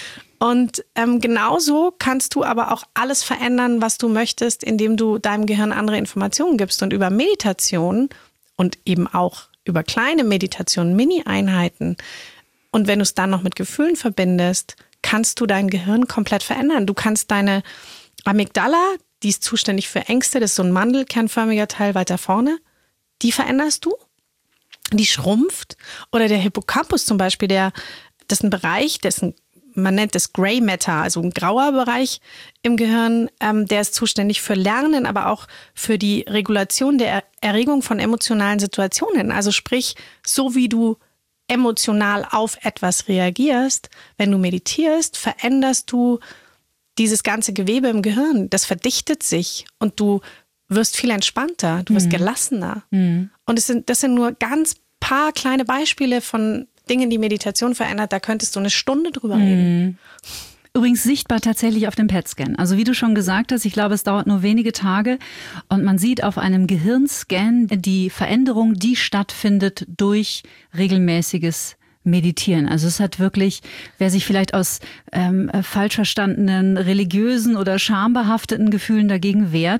Und ähm, genauso kannst du aber auch alles verändern, was du möchtest, indem du deinem Gehirn andere Informationen gibst. Und über Meditation und eben auch über kleine Meditationen, Mini-Einheiten und wenn du es dann noch mit Gefühlen verbindest, kannst du dein Gehirn komplett verändern. Du kannst deine Amygdala, die ist zuständig für Ängste, das ist so ein mandelkernförmiger Teil weiter vorne, die veränderst du, die schrumpft. Oder der Hippocampus zum Beispiel, der, das ist ein Bereich, dessen, man nennt das Grey Matter, also ein grauer Bereich im Gehirn, ähm, der ist zuständig für Lernen, aber auch für die Regulation der Erregung von emotionalen Situationen. Also sprich, so wie du emotional auf etwas reagierst, wenn du meditierst, veränderst du dieses ganze Gewebe im Gehirn, das verdichtet sich und du wirst viel entspannter, du wirst mhm. gelassener. Mhm. Und es sind, das sind nur ganz paar kleine Beispiele von Dingen, die Meditation verändert. Da könntest du eine Stunde drüber mhm. reden. Übrigens sichtbar tatsächlich auf dem P E T-Scan. Also wie du schon gesagt hast, ich glaube, es dauert nur wenige Tage und man sieht auf einem Gehirnscan die Veränderung, die stattfindet durch regelmäßiges Meditieren. Also es hat wirklich, wer sich vielleicht aus ähm, falsch verstandenen religiösen oder schambehafteten Gefühlen dagegen wehrt,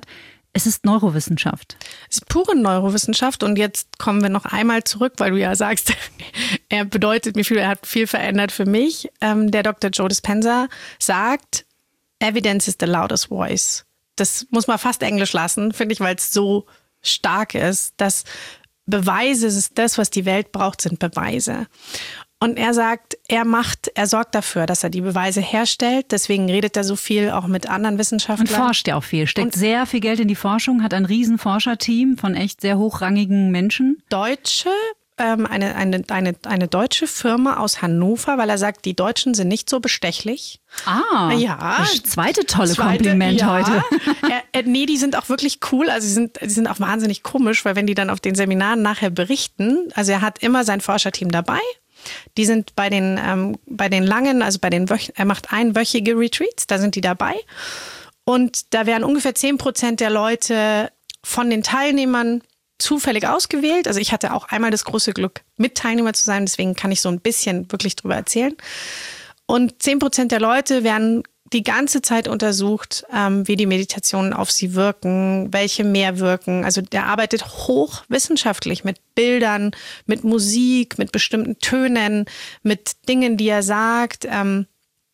Es ist Neurowissenschaft. Es ist pure Neurowissenschaft und jetzt kommen wir noch einmal zurück, weil du ja sagst, er bedeutet mir viel, er hat viel verändert für mich. Ähm, der Doktor Joe Dispenza sagt, Evidence is the loudest voice. Das muss man fast Englisch lassen, finde ich, weil es so stark ist, dass Beweise, es ist das, was die Welt braucht, sind Beweise. Und er sagt, er macht, er sorgt dafür, dass er die Beweise herstellt. Deswegen redet er so viel auch mit anderen Wissenschaftlern. Und forscht ja auch viel, steckt und sehr viel Geld in die Forschung, hat ein riesen Forscherteam von echt sehr hochrangigen Menschen. Deutsche, ähm, eine, eine, eine, eine deutsche Firma aus Hannover, weil er sagt, die Deutschen sind nicht so bestechlich. Ah, ja. Das zweite tolle zweite, Kompliment ja. heute. Er, er, nee, die sind auch wirklich cool. Also sie sind, die sind auch wahnsinnig komisch, weil wenn die dann auf den Seminaren nachher berichten, also er hat immer sein Forscherteam dabei. Die sind bei den, ähm, bei den langen, also bei den Wöch- er macht einwöchige Retreats, da sind die dabei. Und da werden ungefähr zehn Prozent der Leute von den Teilnehmern zufällig ausgewählt. Also ich hatte auch einmal das große Glück, mit Teilnehmer zu sein, deswegen kann ich so ein bisschen wirklich drüber erzählen. Und zehn Prozent der Leute werden die ganze Zeit untersucht, ähm, wie die Meditationen auf sie wirken, welche mehr wirken. Also der arbeitet hochwissenschaftlich mit Bildern, mit Musik, mit bestimmten Tönen, mit Dingen, die er sagt, ähm,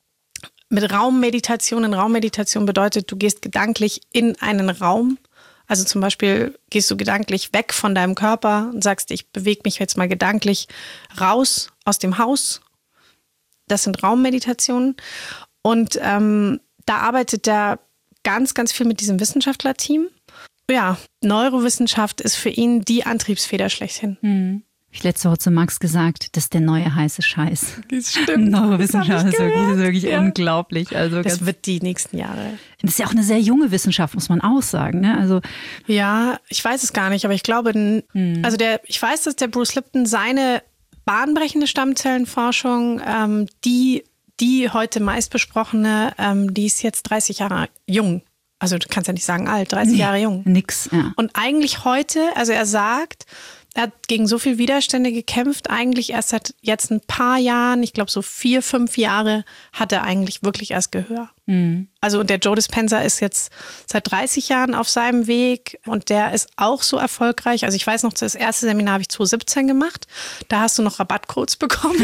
mit Raummeditationen. Raummeditation bedeutet, du gehst gedanklich in einen Raum. Also zum Beispiel gehst du gedanklich weg von deinem Körper und sagst, ich bewege mich jetzt mal gedanklich raus aus dem Haus. Das sind Raummeditationen. Und ähm, da arbeitet er ganz, ganz viel mit diesem Wissenschaftlerteam. Ja, Neurowissenschaft ist für ihn die Antriebsfeder schlechthin. Hm. Ich habe letzte Woche zu Max gesagt, das ist der neue heiße Scheiß. Das stimmt. Neurowissenschaft das ist wirklich, ist wirklich ja. unglaublich. Also das wird die nächsten Jahre. Das ist ja auch eine sehr junge Wissenschaft, muss man auch sagen. Ne? Also, ja, ich weiß es gar nicht, aber ich glaube, hm. also der, ich weiß, dass der Bruce Lipton seine bahnbrechende Stammzellenforschung, ähm, die Die heute meistbesprochene, ähm, die ist jetzt dreißig Jahre jung. Also du kannst ja nicht sagen alt, dreißig nee, Jahre jung. Nix, ja. Und eigentlich heute, also er sagt, er hat gegen so viel Widerstände gekämpft, eigentlich erst seit jetzt ein paar Jahren, ich glaube so vier, fünf Jahre, hat er eigentlich wirklich erst Gehör. Mhm. Also und der Joe Dispenza ist jetzt seit dreißig Jahren auf seinem Weg und der ist auch so erfolgreich. Also ich weiß noch, das erste Seminar habe ich zwanzig siebzehn gemacht. Da hast du noch Rabattcodes bekommen.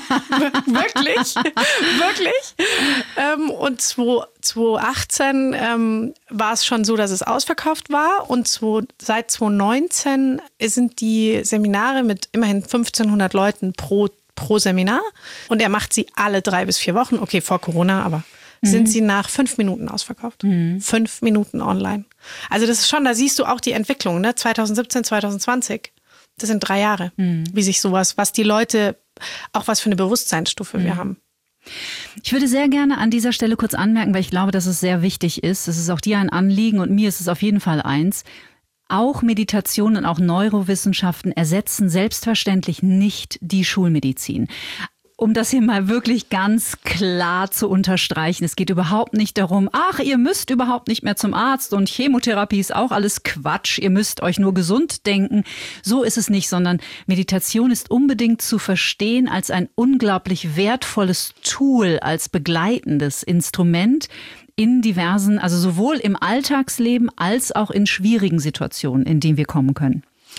Wirklich, wirklich. Ähm, und zwanzig achtzehn ähm, war es schon so, dass es ausverkauft war. Und zwo, seit zwanzig neunzehn sind die Seminare mit immerhin fünfzehnhundert Leuten pro, pro Seminar. Und er macht sie alle drei bis vier Wochen. Okay, vor Corona, aber sind sie nach fünf Minuten ausverkauft. Mhm. Fünf Minuten online. Also das ist schon, da siehst du auch die Entwicklung, ne? zwanzig siebzehn, zwanzig zwanzig. Das sind drei Jahre, mhm. wie sich sowas, was die Leute, auch was für eine Bewusstseinsstufe mhm. wir haben. Ich würde sehr gerne an dieser Stelle kurz anmerken, weil ich glaube, dass es sehr wichtig ist. Es ist auch dir ein Anliegen und mir ist es auf jeden Fall eins. Auch Meditation und auch Neurowissenschaften ersetzen selbstverständlich nicht die Schulmedizin. Um das hier mal wirklich ganz klar zu unterstreichen, es geht überhaupt nicht darum, ach, ihr müsst überhaupt nicht mehr zum Arzt und Chemotherapie ist auch alles Quatsch, ihr müsst euch nur gesund denken. So ist es nicht, sondern Meditation ist unbedingt zu verstehen als ein unglaublich wertvolles Tool, als begleitendes Instrument in diversen, also sowohl im Alltagsleben als auch in schwierigen Situationen, in denen wir kommen können.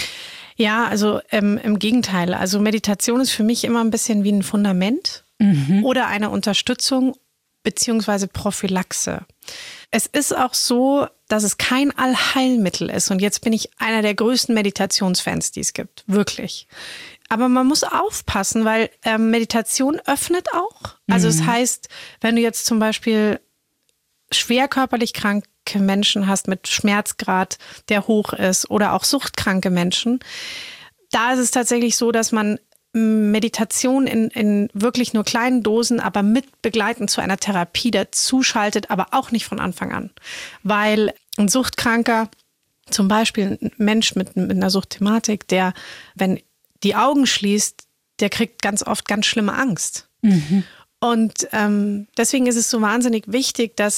Ja, also ähm, im Gegenteil. Also Meditation ist für mich immer ein bisschen wie ein Fundament mhm. oder eine Unterstützung beziehungsweise Prophylaxe. Es ist auch so, dass es kein Allheilmittel ist. Und jetzt bin ich einer der größten Meditationsfans, die es gibt. Wirklich. Aber man muss aufpassen, weil ähm, Meditation öffnet auch. Also es mhm. heißt, wenn du jetzt zum Beispiel schwer körperlich krank Menschen hast mit Schmerzgrad, der hoch ist oder auch suchtkranke Menschen. Da ist es tatsächlich so, dass man Meditation in, in wirklich nur kleinen Dosen, aber mit begleitend zu einer Therapie dazu schaltet, aber auch nicht von Anfang an. Weil ein Suchtkranker, zum Beispiel ein Mensch mit, mit einer Suchtthematik, der, wenn die Augen schließt, der kriegt ganz oft ganz schlimme Angst. Mhm. Und ähm, deswegen ist es so wahnsinnig wichtig, dass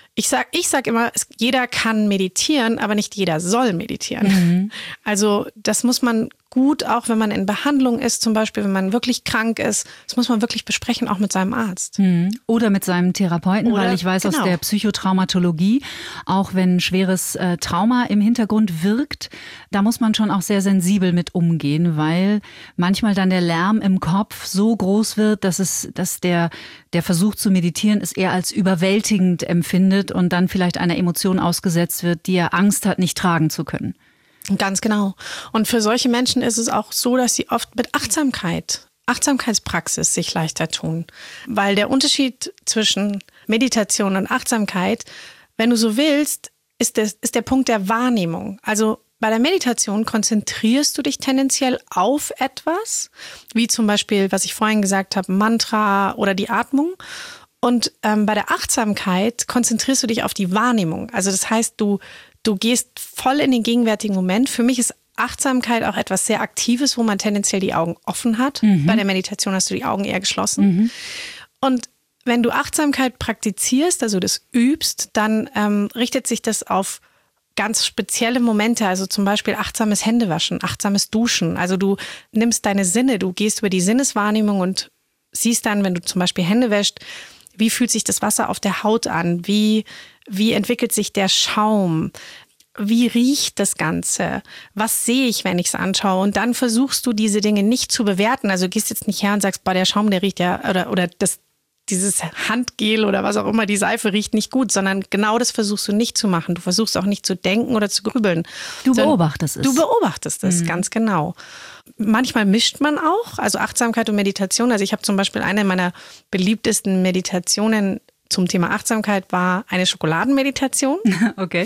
Ich sag, ich sag immer, es, jeder kann meditieren, aber nicht jeder soll meditieren. Mhm. Also das muss man gut, auch wenn man in Behandlung ist, zum Beispiel, wenn man wirklich krank ist, das muss man wirklich besprechen, auch mit seinem Arzt. Mhm. Oder mit seinem Therapeuten, Oder, weil ich weiß genau. aus der Psychotraumatologie, auch wenn schweres äh, Trauma im Hintergrund wirkt, da muss man schon auch sehr sensibel mit umgehen, weil manchmal dann der Lärm im Kopf so groß wird, dass es, dass der, der Versuch zu meditieren es eher als überwältigend empfindet und dann vielleicht einer Emotion ausgesetzt wird, die er Angst hat, nicht tragen zu können. Ganz genau. Und für solche Menschen ist es auch so, dass sie oft mit Achtsamkeit, Achtsamkeitspraxis sich leichter tun. Weil der Unterschied zwischen Meditation und Achtsamkeit, wenn du so willst, ist, das, ist der Punkt der Wahrnehmung. Also bei der Meditation konzentrierst du dich tendenziell auf etwas, wie zum Beispiel, was ich vorhin gesagt habe, Mantra oder die Atmung. Und ähm, bei der Achtsamkeit konzentrierst du dich auf die Wahrnehmung. Also das heißt, du, du gehst voll in den gegenwärtigen Moment. Für mich ist Achtsamkeit auch etwas sehr Aktives, wo man tendenziell die Augen offen hat. Mhm. Bei der Meditation hast du die Augen eher geschlossen. Mhm. Und wenn du Achtsamkeit praktizierst, also das übst, dann ähm, richtet sich das auf ganz spezielle Momente, also zum Beispiel achtsames Händewaschen, achtsames Duschen. Also du nimmst deine Sinne, du gehst über die Sinneswahrnehmung und siehst dann, wenn du zum Beispiel Hände wäschst, wie fühlt sich das Wasser auf der Haut an? Wie, wie entwickelt sich der Schaum? Wie riecht das Ganze? Was sehe ich, wenn ich es anschaue? Und dann versuchst du, diese Dinge nicht zu bewerten. Also gehst jetzt nicht her und sagst, boah, der Schaum, der riecht ja, oder, oder das, dieses Handgel oder was auch immer, die Seife riecht nicht gut, sondern genau das versuchst du nicht zu machen. Du versuchst auch nicht zu denken oder zu grübeln. Du beobachtest es. Du beobachtest es, mhm. ganz genau. Manchmal mischt man auch, also Achtsamkeit und Meditation. Also ich habe zum Beispiel eine meiner beliebtesten Meditationen zum Thema Achtsamkeit war eine Schokoladenmeditation. Okay.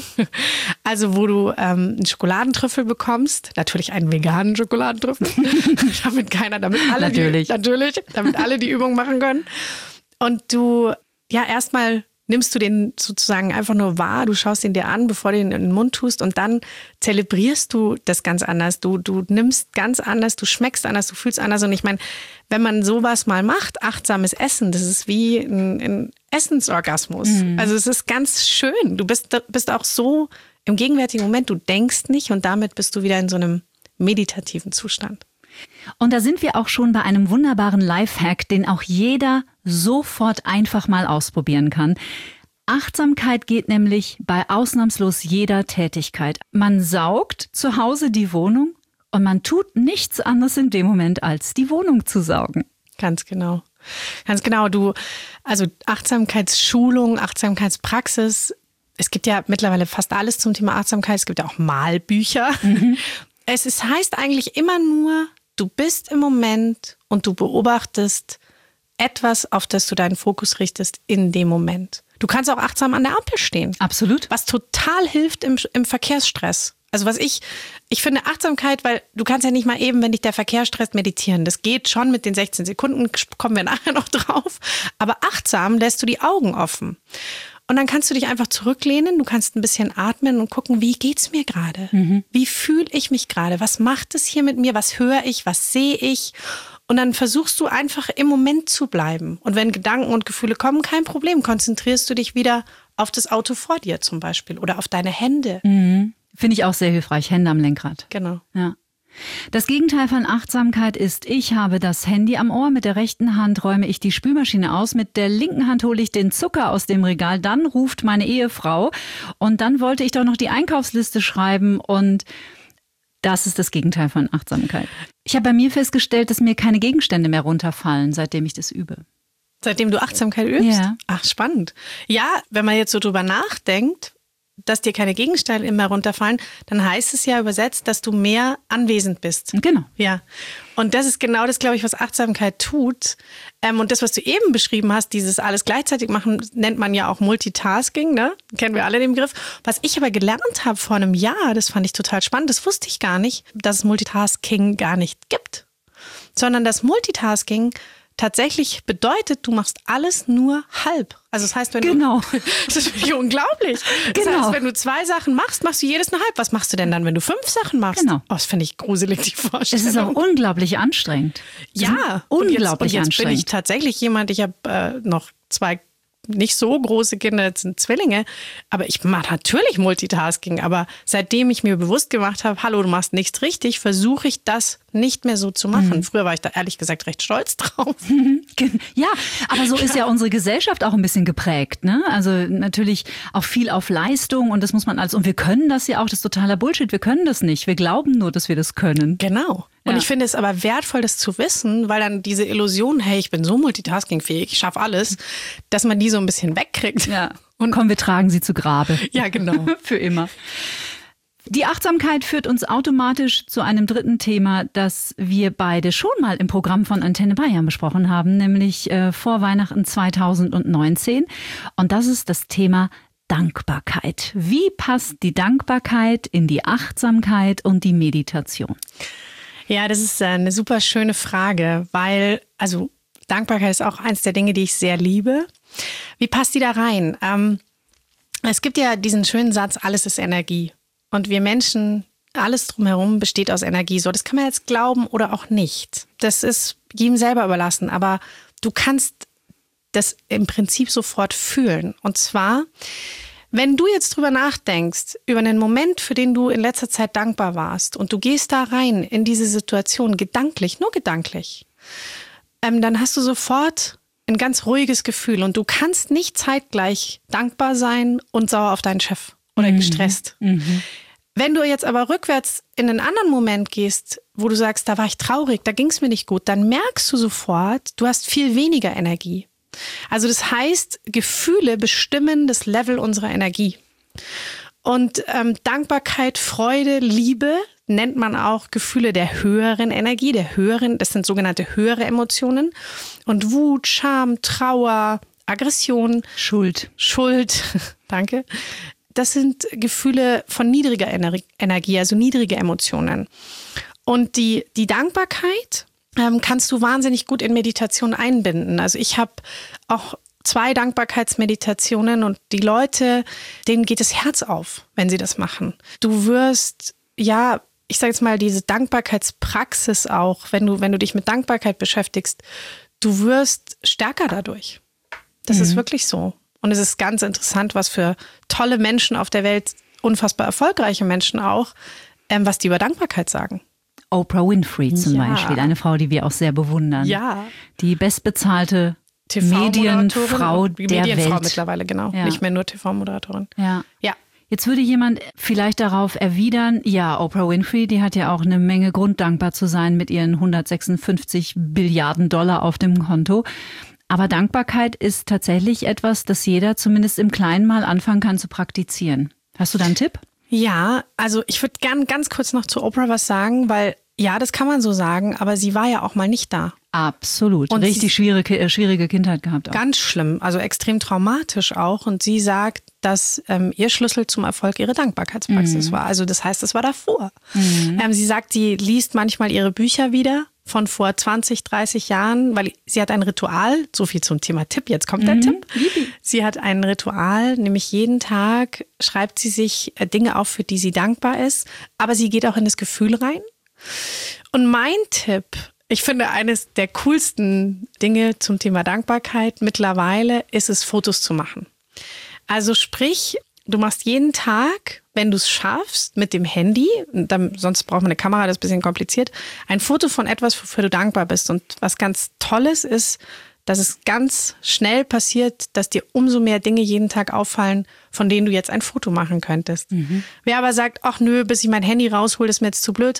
Also wo du ähm, einen Schokoladentrüffel bekommst, natürlich einen veganen Schokoladentrüffel, damit keiner, damit alle natürlich. Die, natürlich, damit alle die Übung machen können. Und du, ja, erstmal nimmst du den sozusagen einfach nur wahr, du schaust ihn dir an, bevor du ihn in den Mund tust und dann zelebrierst du das ganz anders. Du, du nimmst ganz anders, du schmeckst anders, du fühlst anders. Und ich meine, wenn man sowas mal macht, achtsames Essen, das ist wie ein, ein Essensorgasmus. Mhm. Also es ist ganz schön. Du bist, bist auch so im gegenwärtigen Moment, du denkst nicht und damit bist du wieder in so einem meditativen Zustand. Und da sind wir auch schon bei einem wunderbaren Lifehack, den auch jeder sofort einfach mal ausprobieren kann. Achtsamkeit geht nämlich bei ausnahmslos jeder Tätigkeit. Man saugt zu Hause die Wohnung und man tut nichts anderes in dem Moment, als die Wohnung zu saugen. Ganz genau. Ganz genau. Du, also Achtsamkeitsschulung, Achtsamkeitspraxis. Es gibt ja mittlerweile fast alles zum Thema Achtsamkeit. Es gibt ja auch Malbücher. Mhm. Es ist, heißt eigentlich immer nur, du bist im Moment und du beobachtest etwas, auf das du deinen Fokus richtest in dem Moment. Du kannst auch achtsam an der Ampel stehen. Absolut. Was total hilft im, im Verkehrsstress. Also was ich, ich finde Achtsamkeit, weil du kannst ja nicht mal eben, wenn dich der Verkehr stresst, meditieren. Das geht schon mit den sechzehn Sekunden, kommen wir nachher noch drauf. Aber achtsam lässt du die Augen offen. Und dann kannst du dich einfach zurücklehnen, du kannst ein bisschen atmen und gucken, wie geht's mir gerade? Mhm. Wie fühle ich mich gerade? Was macht es hier mit mir? Was höre ich? Was sehe ich? Und dann versuchst du einfach im Moment zu bleiben. Und wenn Gedanken und Gefühle kommen, kein Problem, konzentrierst du dich wieder auf das Auto vor dir zum Beispiel oder auf deine Hände. Mhm. Finde ich auch sehr hilfreich, Hände am Lenkrad. Genau. Ja. Das Gegenteil von Achtsamkeit ist, ich habe das Handy am Ohr, mit der rechten Hand räume ich die Spülmaschine aus, mit der linken Hand hole ich den Zucker aus dem Regal, dann ruft meine Ehefrau und dann wollte ich doch noch die Einkaufsliste schreiben und das ist das Gegenteil von Achtsamkeit. Ich habe bei mir festgestellt, dass mir keine Gegenstände mehr runterfallen, seitdem ich das übe. Seitdem du Achtsamkeit übst? Ja. Ach, spannend. Ja, wenn man jetzt so drüber nachdenkt, dass dir keine Gegenstände immer runterfallen, dann heißt es ja übersetzt, dass du mehr anwesend bist. Genau. Ja. Und das ist genau das, glaube ich, was Achtsamkeit tut. Ähm, und das, was du eben beschrieben hast, dieses alles gleichzeitig machen, nennt man ja auch Multitasking, ne? Kennen wir alle den Begriff. Was ich aber gelernt habe vor einem Jahr, das fand ich total spannend, das wusste ich gar nicht, dass es Multitasking gar nicht gibt. Sondern dass Multitasking tatsächlich bedeutet, du machst alles nur halb. Also das heißt, wenn genau. du... Das ist wirklich unglaublich. Das genau. heißt, wenn du zwei Sachen machst, machst du jedes nur halb. Was machst du denn dann, wenn du fünf Sachen machst? Genau. Oh, das finde ich gruselig, die Vorstellung. Es ist auch unglaublich anstrengend. Ja. Unglaublich und jetzt, und jetzt anstrengend. bin ich tatsächlich jemand, ich habe äh, noch zwei nicht so große Kinder, das sind Zwillinge, aber ich mache natürlich Multitasking. Aber seitdem ich mir bewusst gemacht habe, hallo, du machst nichts richtig, versuche ich das nicht mehr so zu machen. Mhm. Früher war ich da ehrlich gesagt recht stolz drauf. Ja, aber so ist ja unsere Gesellschaft auch ein bisschen geprägt, ne? Also natürlich auch viel auf Leistung und das muss man alles, und wir können das ja auch, das ist totaler Bullshit, wir können das nicht, wir glauben nur, dass wir das können. Genau. Und ja. ich finde es aber wertvoll, das zu wissen, weil dann diese Illusion, hey, ich bin so multitaskingfähig, ich schaffe alles, dass man die so ein bisschen wegkriegt. Ja. Und komm, wir tragen sie zu Grabe. Ja, genau. Für immer. Die Achtsamkeit führt uns automatisch zu einem dritten Thema, das wir beide schon mal im Programm von Antenne Bayern besprochen haben, nämlich äh, vor Weihnachten zweitausendneunzehn. Und das ist das Thema Dankbarkeit. Wie passt die Dankbarkeit in die Achtsamkeit und die Meditation? Ja, das ist eine super schöne Frage, weil, also Dankbarkeit ist auch eins der Dinge, die ich sehr liebe. Wie passt die da rein? Ähm, es gibt ja diesen schönen Satz, alles ist Energie. Und wir Menschen, alles drumherum besteht aus Energie. So, das kann man jetzt glauben oder auch nicht. Das ist jedem selber überlassen. Aber du kannst das im Prinzip sofort fühlen. Und zwar, wenn du jetzt drüber nachdenkst, über einen Moment, für den du in letzter Zeit dankbar warst und du gehst da rein in diese Situation gedanklich, nur gedanklich, ähm, dann hast du sofort ein ganz ruhiges Gefühl und du kannst nicht zeitgleich dankbar sein und sauer auf deinen Chef oder mhm. gestresst. Mhm. Wenn du jetzt aber rückwärts in einen anderen Moment gehst, wo du sagst, da war ich traurig, da ging es mir nicht gut, dann merkst du sofort, du hast viel weniger Energie. Also das heißt, Gefühle bestimmen das Level unserer Energie. Und ähm, Dankbarkeit, Freude, Liebe nennt man auch Gefühle der höheren Energie, der höheren, das sind sogenannte höhere Emotionen. Und Wut, Scham, Trauer, Aggression, Schuld, Schuld, danke. Das sind Gefühle von niedriger Energie, also niedrige Emotionen. Und die, die Dankbarkeit ähm, kannst du wahnsinnig gut in Meditation einbinden. Also ich habe auch zwei Dankbarkeitsmeditationen und die Leute, denen geht das Herz auf, wenn sie das machen. Du wirst, ja, ich sage jetzt mal, diese Dankbarkeitspraxis auch, wenn du, wenn du dich mit Dankbarkeit beschäftigst, du wirst stärker dadurch. Das mhm. ist wirklich so. Und es ist ganz interessant, was für tolle Menschen auf der Welt, unfassbar erfolgreiche Menschen auch, ähm, was die über Dankbarkeit sagen. Oprah Winfrey zum ja. Beispiel, eine Frau, die wir auch sehr bewundern. Ja. Die bestbezahlte Medienfrau der Medienfrau Welt. mittlerweile, genau. Ja. Nicht mehr nur T V-Moderatorin. Ja. Ja. Jetzt würde jemand vielleicht darauf erwidern, ja, Oprah Winfrey, die hat ja auch eine Menge Grund, dankbar zu sein mit ihren hundertsechsundfünfzig Billiarden Dollar auf dem Konto. Aber Dankbarkeit ist tatsächlich etwas, das jeder zumindest im Kleinen mal anfangen kann zu praktizieren. Hast du da einen Tipp? Ja, also ich würde gern ganz kurz noch zu Oprah was sagen, weil ja, das kann man so sagen, aber sie war ja auch mal nicht da. Absolut. Und richtig schwierige, äh, schwierige Kindheit gehabt. Auch. Ganz schlimm, also extrem traumatisch auch. Und sie sagt, dass ähm, ihr Schlüssel zum Erfolg ihre Dankbarkeitspraxis mhm. war. Also das heißt, das war davor. Mhm. Ähm, sie sagt, sie liest manchmal ihre Bücher wieder von vor zwanzig, dreißig Jahren, weil sie hat ein Ritual, so viel zum Thema Tipp, jetzt kommt der mhm. Tipp. Sie hat ein Ritual, nämlich jeden Tag schreibt sie sich Dinge auf, für die sie dankbar ist, aber sie geht auch in das Gefühl rein. Und mein Tipp, ich finde, eines der coolsten Dinge zum Thema Dankbarkeit mittlerweile ist es, Fotos zu machen. Also sprich, du machst jeden Tag, wenn du es schaffst, mit dem Handy, dann, sonst braucht man eine Kamera, das ist ein bisschen kompliziert, ein Foto von etwas, wofür du dankbar bist. Und was ganz Tolles ist, dass es ganz schnell passiert, dass dir umso mehr Dinge jeden Tag auffallen, von denen du jetzt ein Foto machen könntest. Mhm. Wer aber sagt, ach nö, bis ich mein Handy raushole, ist mir jetzt zu blöd.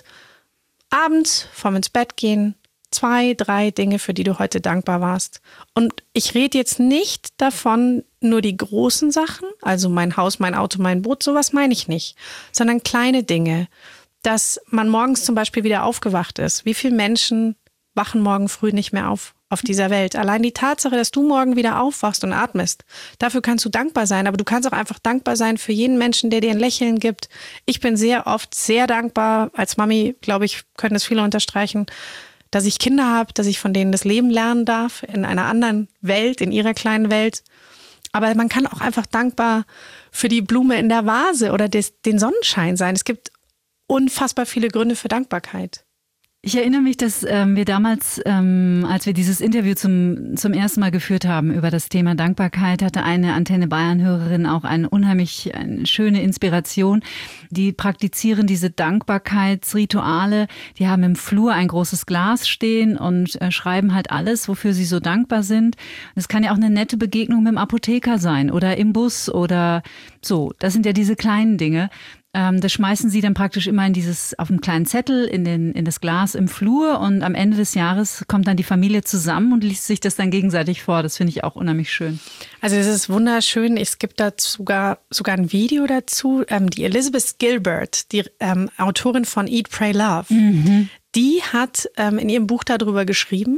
Abends vorm ins Bett gehen, zwei, drei Dinge, für die du heute dankbar warst. Und ich rede jetzt nicht davon, nur die großen Sachen, also mein Haus, mein Auto, mein Boot, sowas meine ich nicht, sondern kleine Dinge, dass man morgens zum Beispiel wieder aufgewacht ist. Wie viele Menschen wachen morgen früh nicht mehr auf auf dieser Welt? Allein die Tatsache, dass du morgen wieder aufwachst und atmest, dafür kannst du dankbar sein, aber du kannst auch einfach dankbar sein für jeden Menschen, der dir ein Lächeln gibt. Ich bin sehr oft sehr dankbar, als Mami, glaube ich, können es viele unterstreichen, dass ich Kinder habe, dass ich von denen das Leben lernen darf, in einer anderen Welt, in ihrer kleinen Welt. Aber man kann auch einfach dankbar für die Blume in der Vase oder des, den Sonnenschein sein. Es gibt unfassbar viele Gründe für Dankbarkeit. Ich erinnere mich, dass ähm, wir damals, ähm, als wir dieses Interview zum zum ersten Mal geführt haben über das Thema Dankbarkeit, hatte eine Antenne Bayern-Hörerin auch eine unheimlich eine schöne Inspiration. Die praktizieren diese Dankbarkeitsrituale. Die haben im Flur ein großes Glas stehen und äh, schreiben halt alles, wofür sie so dankbar sind. Es kann ja auch eine nette Begegnung mit dem Apotheker sein oder im Bus oder so. Das sind ja diese kleinen Dinge. Das schmeißen sie dann praktisch immer in dieses, auf einen kleinen Zettel in den, in das Glas im Flur und am Ende des Jahres kommt dann die Familie zusammen und liest sich das dann gegenseitig vor. Das finde ich auch unheimlich schön. Also es ist wunderschön. Es gibt da sogar, sogar ein Video dazu. Ähm, die Elizabeth Gilbert, die ähm, Autorin von Eat, Pray, Love, mhm. die hat ähm, in ihrem Buch darüber geschrieben.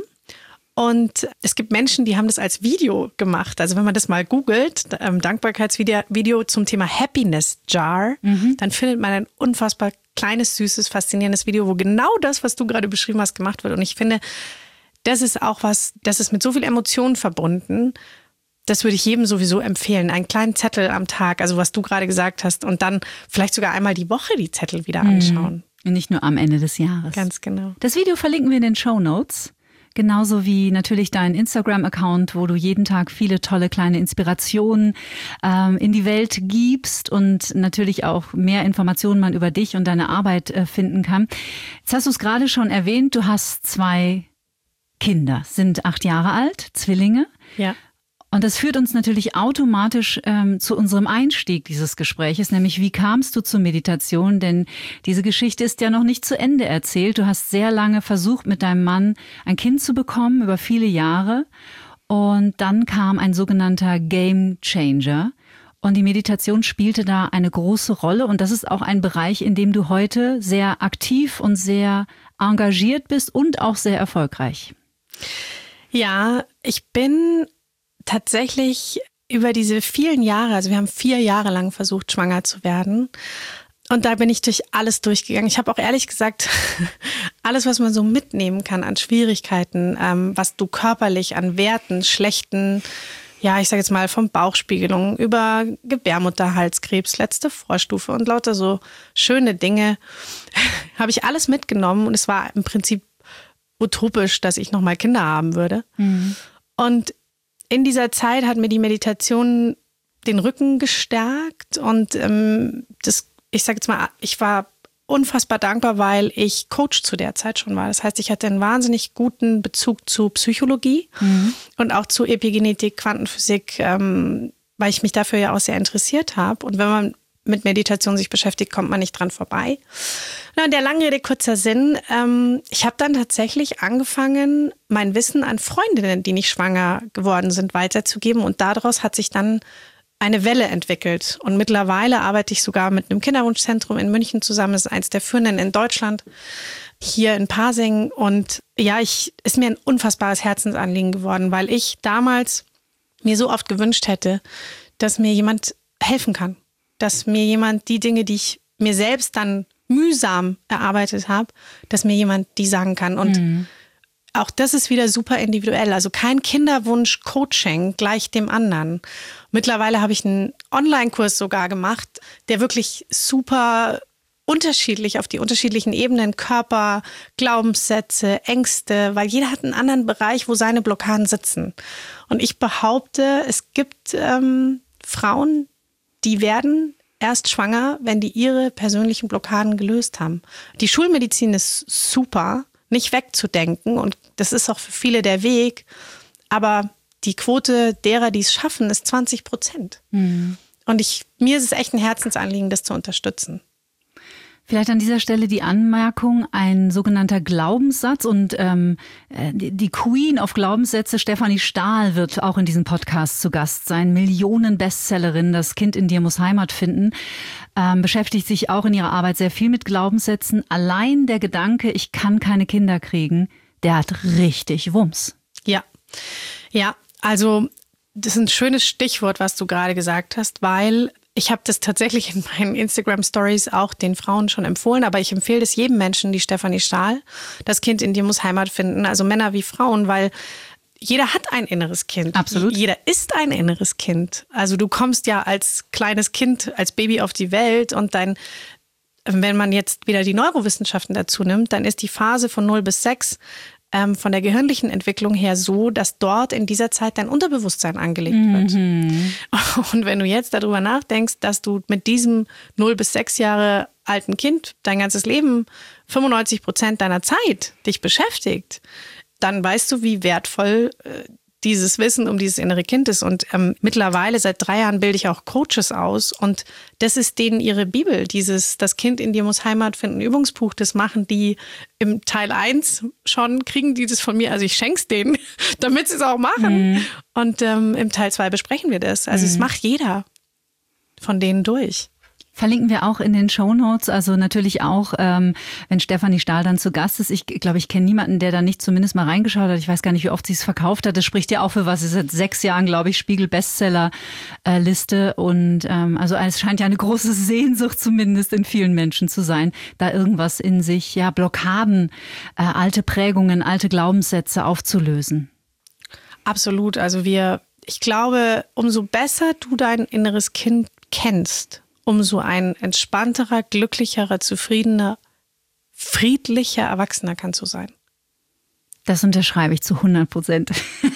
Und es gibt Menschen, die haben das als Video gemacht. Also wenn man das mal googelt, ähm, Dankbarkeitsvideo Video zum Thema Happiness Jar, mhm. dann findet man ein unfassbar kleines, süßes, faszinierendes Video, wo genau das, was du gerade beschrieben hast, gemacht wird. Und ich finde, das ist auch was, das ist mit so viel Emotionen verbunden. Das würde ich jedem sowieso empfehlen. Einen kleinen Zettel am Tag, also was du gerade gesagt hast. Und dann vielleicht sogar einmal die Woche die Zettel wieder anschauen. Mhm. Nicht nur am Ende des Jahres. Ganz genau. Das Video verlinken wir in den Shownotes. Genauso wie natürlich dein Instagram-Account, wo du jeden Tag viele tolle kleine Inspirationen ähm, in die Welt gibst und natürlich auch mehr Informationen man über dich und deine Arbeit äh, finden kann. Jetzt hast du es gerade schon erwähnt, du hast zwei Kinder, sind acht Jahre alt, Zwillinge. Ja. Und das führt uns natürlich automatisch ähm, zu unserem Einstieg dieses Gespräches, nämlich wie kamst du zur Meditation? Denn diese Geschichte ist ja noch nicht zu Ende erzählt. Du hast sehr lange versucht, mit deinem Mann ein Kind zu bekommen, über viele Jahre. Und dann kam ein sogenannter Game Changer. Und die Meditation spielte da eine große Rolle. Und das ist auch ein Bereich, in dem du heute sehr aktiv und sehr engagiert bist und auch sehr erfolgreich. Ja, ich bin tatsächlich über diese vielen Jahre, also wir haben vier Jahre lang versucht, schwanger zu werden. Und da bin ich durch alles durchgegangen. Ich habe auch ehrlich gesagt, alles, was man so mitnehmen kann an Schwierigkeiten, ähm, was du körperlich an Werten, schlechten, ja, ich sage jetzt mal von Bauchspiegelung über Gebärmutterhalskrebs, letzte Vorstufe und lauter so schöne Dinge, habe ich alles mitgenommen. Und es war im Prinzip utopisch, dass ich nochmal Kinder haben würde. Mhm. Und in dieser Zeit hat mir die Meditation den Rücken gestärkt und ähm, das, ich sage jetzt mal, ich war unfassbar dankbar, weil ich Coach zu der Zeit schon war. Das heißt, ich hatte einen wahnsinnig guten Bezug zu Psychologie mhm. und auch zu Epigenetik, Quantenphysik, ähm, weil ich mich dafür ja auch sehr interessiert habe. Und wenn man mit Meditation sich beschäftigt, kommt man nicht dran vorbei. Na, der lange Rede, kurzer Sinn. Ähm, ich habe dann tatsächlich angefangen, mein Wissen an Freundinnen, die nicht schwanger geworden sind, weiterzugeben. Und daraus hat sich dann eine Welle entwickelt. Und mittlerweile arbeite ich sogar mit einem Kinderwunschzentrum in München zusammen. Das ist eins der führenden in Deutschland, hier in Pasing. Und ja, ich ist mir ein unfassbares Herzensanliegen geworden, weil ich damals mir so oft gewünscht hätte, dass mir jemand helfen kann. Dass mir jemand die Dinge, die ich mir selbst dann mühsam erarbeitet habe, dass mir jemand die sagen kann. Und mhm. auch das ist wieder super individuell. Also kein Kinderwunsch-Coaching gleich dem anderen. Mittlerweile habe ich einen Online-Kurs sogar gemacht, der wirklich super unterschiedlich auf die unterschiedlichen Ebenen, Körper, Glaubenssätze, Ängste, weil jeder hat einen anderen Bereich, wo seine Blockaden sitzen. Und ich behaupte, es gibt ähm, Frauen, die werden erst schwanger, wenn die ihre persönlichen Blockaden gelöst haben. Die Schulmedizin ist super, nicht wegzudenken und das ist auch für viele der Weg, aber die Quote derer, die es schaffen, ist zwanzig Prozent. Mhm. Und ich, mir ist es echt ein Herzensanliegen, das zu unterstützen. Vielleicht an dieser Stelle die Anmerkung, ein sogenannter Glaubenssatz und ähm, die Queen of Glaubenssätze, Stefanie Stahl, wird auch in diesem Podcast zu Gast sein. Millionen-Bestsellerin, das Kind in dir muss Heimat finden, ähm, beschäftigt sich auch in ihrer Arbeit sehr viel mit Glaubenssätzen. Allein der Gedanke, ich kann keine Kinder kriegen, der hat richtig Wumms. Ja, ja, also das ist ein schönes Stichwort, was du gerade gesagt hast, weil ich habe das tatsächlich in meinen Instagram-Stories auch den Frauen schon empfohlen, aber ich empfehle das jedem Menschen, die Stefanie Stahl, das Kind in dir muss Heimat finden, also Männer wie Frauen, weil jeder hat ein inneres Kind. Absolut. Jeder ist ein inneres Kind. Also du kommst ja als kleines Kind, als Baby auf die Welt und dein wenn man jetzt wieder die Neurowissenschaften dazu nimmt, dann ist die Phase von null bis sechs ähm, von der gehirnlichen Entwicklung her so, dass dort in dieser Zeit dein Unterbewusstsein angelegt wird. Mhm. Und wenn du jetzt darüber nachdenkst, dass du mit diesem null bis sechs Jahre alten Kind dein ganzes Leben, fünfundneunzig Prozent deiner Zeit dich beschäftigt, dann weißt du, wie wertvoll äh, dieses Wissen um dieses innere Kind ist. Und ähm, mittlerweile, seit drei Jahren, bilde ich auch Coaches aus. Und das ist denen ihre Bibel. Dieses Das Kind in dir muss Heimat finden, Übungsbuch, das machen die im Teil eins schon, kriegen die das von mir. Also ich schenke es denen, damit sie es auch machen. Mhm. Und ähm, im Teil zwei besprechen wir das. Also mhm. es macht jeder von denen durch. Verlinken wir auch in den Shownotes, also natürlich auch, ähm, wenn Stefanie Stahl dann zu Gast ist. Ich glaube, ich kenne niemanden, der da nicht zumindest mal reingeschaut hat. Ich weiß gar nicht, wie oft sie es verkauft hat. Das spricht ja auch für was. Es ist seit sechs Jahren, glaube ich, Spiegel-Bestseller-Liste. Und ähm, also es scheint ja eine große Sehnsucht zumindest in vielen Menschen zu sein, da irgendwas in sich, ja, Blockaden, äh, alte Prägungen, alte Glaubenssätze aufzulösen. Absolut. Also wir, ich glaube, umso besser du dein inneres Kind kennst, umso ein entspannterer, glücklicherer, zufriedener, friedlicher Erwachsener kannst du sein. Das unterschreibe ich zu hundert Prozent.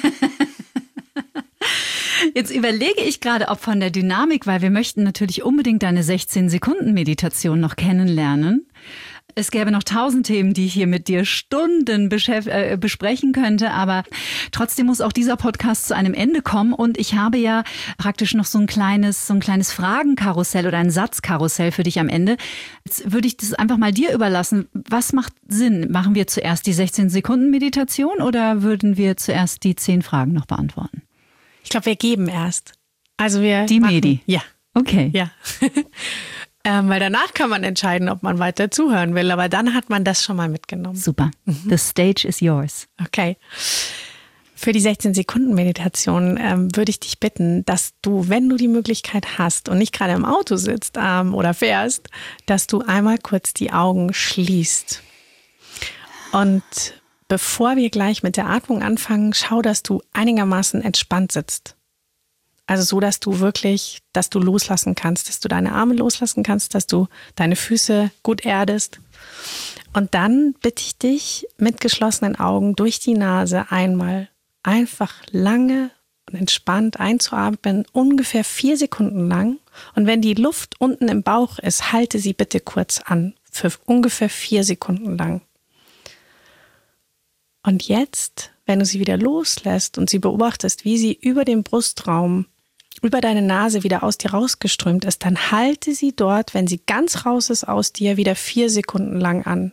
Jetzt überlege ich gerade, ob von der Dynamik, weil wir möchten natürlich unbedingt deine sechzehn-Sekunden-Meditation noch kennenlernen. Es gäbe noch tausend Themen, die ich hier mit dir Stunden beschäft- äh, besprechen könnte, aber trotzdem muss auch dieser Podcast zu einem Ende kommen und ich habe ja praktisch noch so ein kleines, so ein kleines Fragenkarussell oder ein Satzkarussell für dich am Ende. Jetzt würde ich das einfach mal dir überlassen. Was macht Sinn? Machen wir zuerst die sechzehn-Sekunden-Meditation oder würden wir zuerst die zehn Fragen noch beantworten? Ich glaube, wir geben erst. Also wir die machen, Medi? Ja. Okay. Ja. Ähm, weil danach kann man entscheiden, ob man weiter zuhören will. Aber dann hat man das schon mal mitgenommen. Super. Mhm. The stage is yours. Okay. Für die sechzehn-Sekunden-Meditation ähm, würde ich dich bitten, dass du, wenn du die Möglichkeit hast und nicht gerade im Auto sitzt ähm, oder fährst, dass du einmal kurz die Augen schließt. Und bevor wir gleich mit der Atmung anfangen, schau, dass du einigermaßen entspannt sitzt. Also so, dass du wirklich, dass du loslassen kannst, dass du deine Arme loslassen kannst, dass du deine Füße gut erdest. Und dann bitte ich dich, mit geschlossenen Augen durch die Nase einmal einfach lange und entspannt einzuatmen, ungefähr vier Sekunden lang. Und wenn die Luft unten im Bauch ist, halte sie bitte kurz an, für ungefähr vier Sekunden lang. Und jetzt, wenn du sie wieder loslässt und sie beobachtest, wie sie über den Brustraum über deine Nase wieder aus dir rausgeströmt ist, dann halte sie dort, wenn sie ganz raus ist aus dir, wieder vier Sekunden lang an.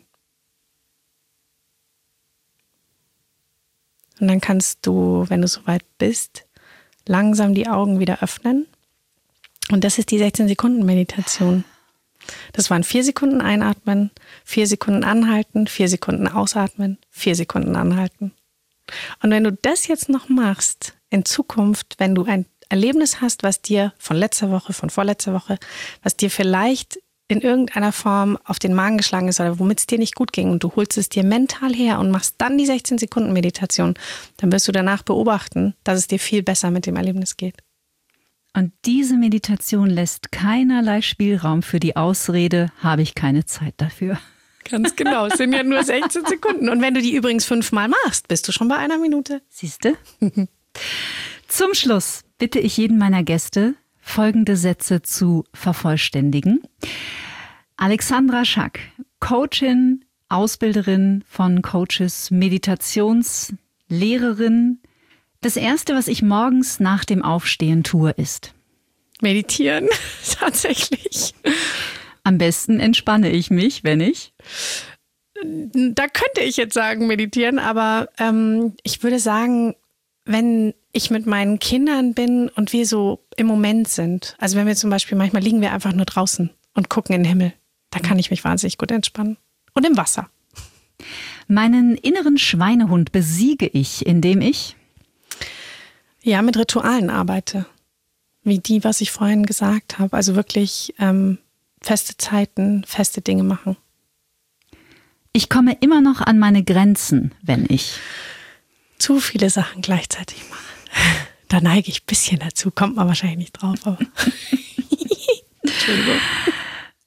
Und dann kannst du, wenn du soweit bist, langsam die Augen wieder öffnen. Und das ist die sechzehn-Sekunden-Meditation. Das waren vier Sekunden einatmen, vier Sekunden anhalten, vier Sekunden ausatmen, vier Sekunden anhalten. Und wenn du das jetzt noch machst, in Zukunft, wenn du ein Erlebnis hast, was dir von letzter Woche, von vorletzter Woche, was dir vielleicht in irgendeiner Form auf den Magen geschlagen ist oder womit es dir nicht gut ging und du holst es dir mental her und machst dann die sechzehn-Sekunden-Meditation, dann wirst du danach beobachten, dass es dir viel besser mit dem Erlebnis geht. Und diese Meditation lässt keinerlei Spielraum für die Ausrede, habe ich keine Zeit dafür. Ganz genau, es sind ja nur sechzehn Sekunden. Und wenn du die übrigens fünfmal machst, bist du schon bei einer Minute. Siehst du? Zum Schluss bitte ich jeden meiner Gäste, folgende Sätze zu vervollständigen. Alexandra Schack, Coachin, Ausbilderin von Coaches, Meditationslehrerin. Das Erste, was ich morgens nach dem Aufstehen tue, ist meditieren, tatsächlich. Am besten entspanne ich mich, wenn ich... Da könnte ich jetzt sagen meditieren, aber ähm, ich würde sagen, wenn ich mit meinen Kindern bin und wir so im Moment sind, also wenn wir zum Beispiel, manchmal liegen wir einfach nur draußen und gucken in den Himmel, da kann ich mich wahnsinnig gut entspannen. Und im Wasser. Meinen inneren Schweinehund besiege ich, indem ich... Ja, mit Ritualen arbeite. Wie die, was ich vorhin gesagt habe. Also wirklich ähm, feste Zeiten, feste Dinge machen. Ich komme immer noch an meine Grenzen, wenn ich zu viele Sachen gleichzeitig mache. Da neige ich ein bisschen dazu, kommt man wahrscheinlich nicht drauf. Aber Entschuldigung.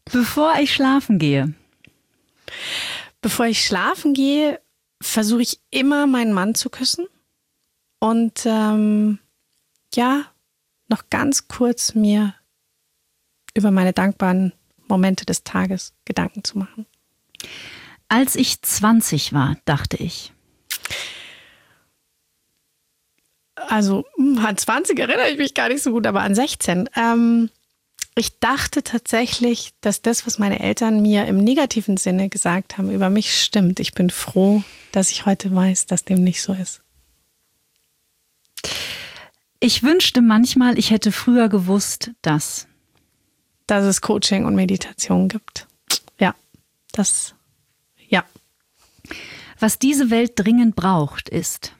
Bevor ich schlafen gehe. Bevor ich schlafen gehe, versuche ich immer meinen Mann zu küssen und ähm, ja, noch ganz kurz mir über meine dankbaren Momente des Tages Gedanken zu machen. Als ich zwanzig war, dachte ich. Also an zwanzig erinnere ich mich gar nicht so gut, aber an sechzehn. Ähm, ich dachte tatsächlich, dass das, was meine Eltern mir im negativen Sinne gesagt haben, über mich stimmt. Ich bin froh, dass ich heute weiß, dass dem nicht so ist. Ich wünschte manchmal, ich hätte früher gewusst, dass... Dass es Coaching und Meditation gibt. Ja, das, ja. Was diese Welt dringend braucht, ist...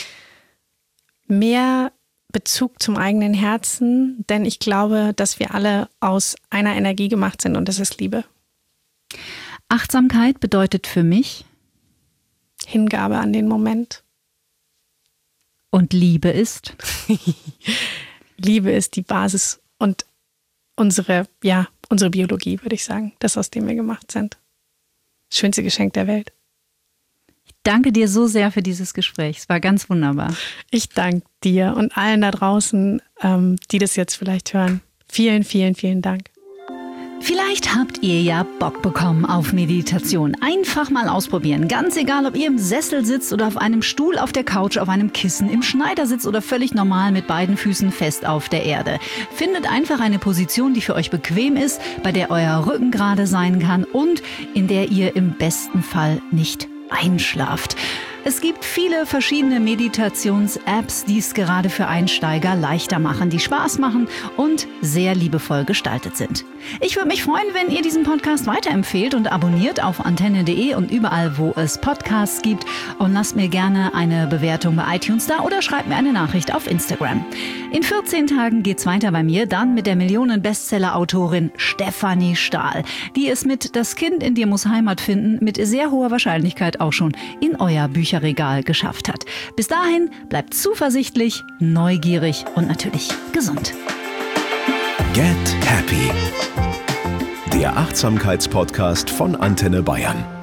mehr Bezug zum eigenen Herzen, denn ich glaube, dass wir alle aus einer Energie gemacht sind und das ist Liebe. Achtsamkeit bedeutet für mich Hingabe an den Moment. Und Liebe ist? Liebe ist die Basis und unsere, ja, unsere Biologie, würde ich sagen, das, aus dem wir gemacht sind. Das schönste Geschenk der Welt. Danke dir so sehr für dieses Gespräch. Es war ganz wunderbar. Ich danke dir und allen da draußen, ähm, die das jetzt vielleicht hören. Vielen, vielen, vielen Dank. Vielleicht habt ihr ja Bock bekommen auf Meditation. Einfach mal ausprobieren. Ganz egal, ob ihr im Sessel sitzt oder auf einem Stuhl, auf der Couch, auf einem Kissen, im Schneidersitz oder völlig normal mit beiden Füßen fest auf der Erde. Findet einfach eine Position, die für euch bequem ist, bei der euer Rücken gerade sein kann und in der ihr im besten Fall nicht einschlaft. Es gibt viele verschiedene Meditations-Apps, die es gerade für Einsteiger leichter machen, die Spaß machen und sehr liebevoll gestaltet sind. Ich würde mich freuen, wenn ihr diesen Podcast weiterempfehlt und abonniert auf antenne punkt de und überall, wo es Podcasts gibt. Und lasst mir gerne eine Bewertung bei iTunes da oder schreibt mir eine Nachricht auf Instagram. In vierzehn Tagen geht's weiter bei mir, dann mit der Millionen-Bestseller-Autorin Stefanie Stahl, die es mit Das Kind in dir muss Heimat finden mit sehr hoher Wahrscheinlichkeit auch schon in euer Bücherregal geschafft hat. Bis dahin bleibt zuversichtlich, neugierig und natürlich gesund. Get Happy. Der Achtsamkeitspodcast von Antenne Bayern.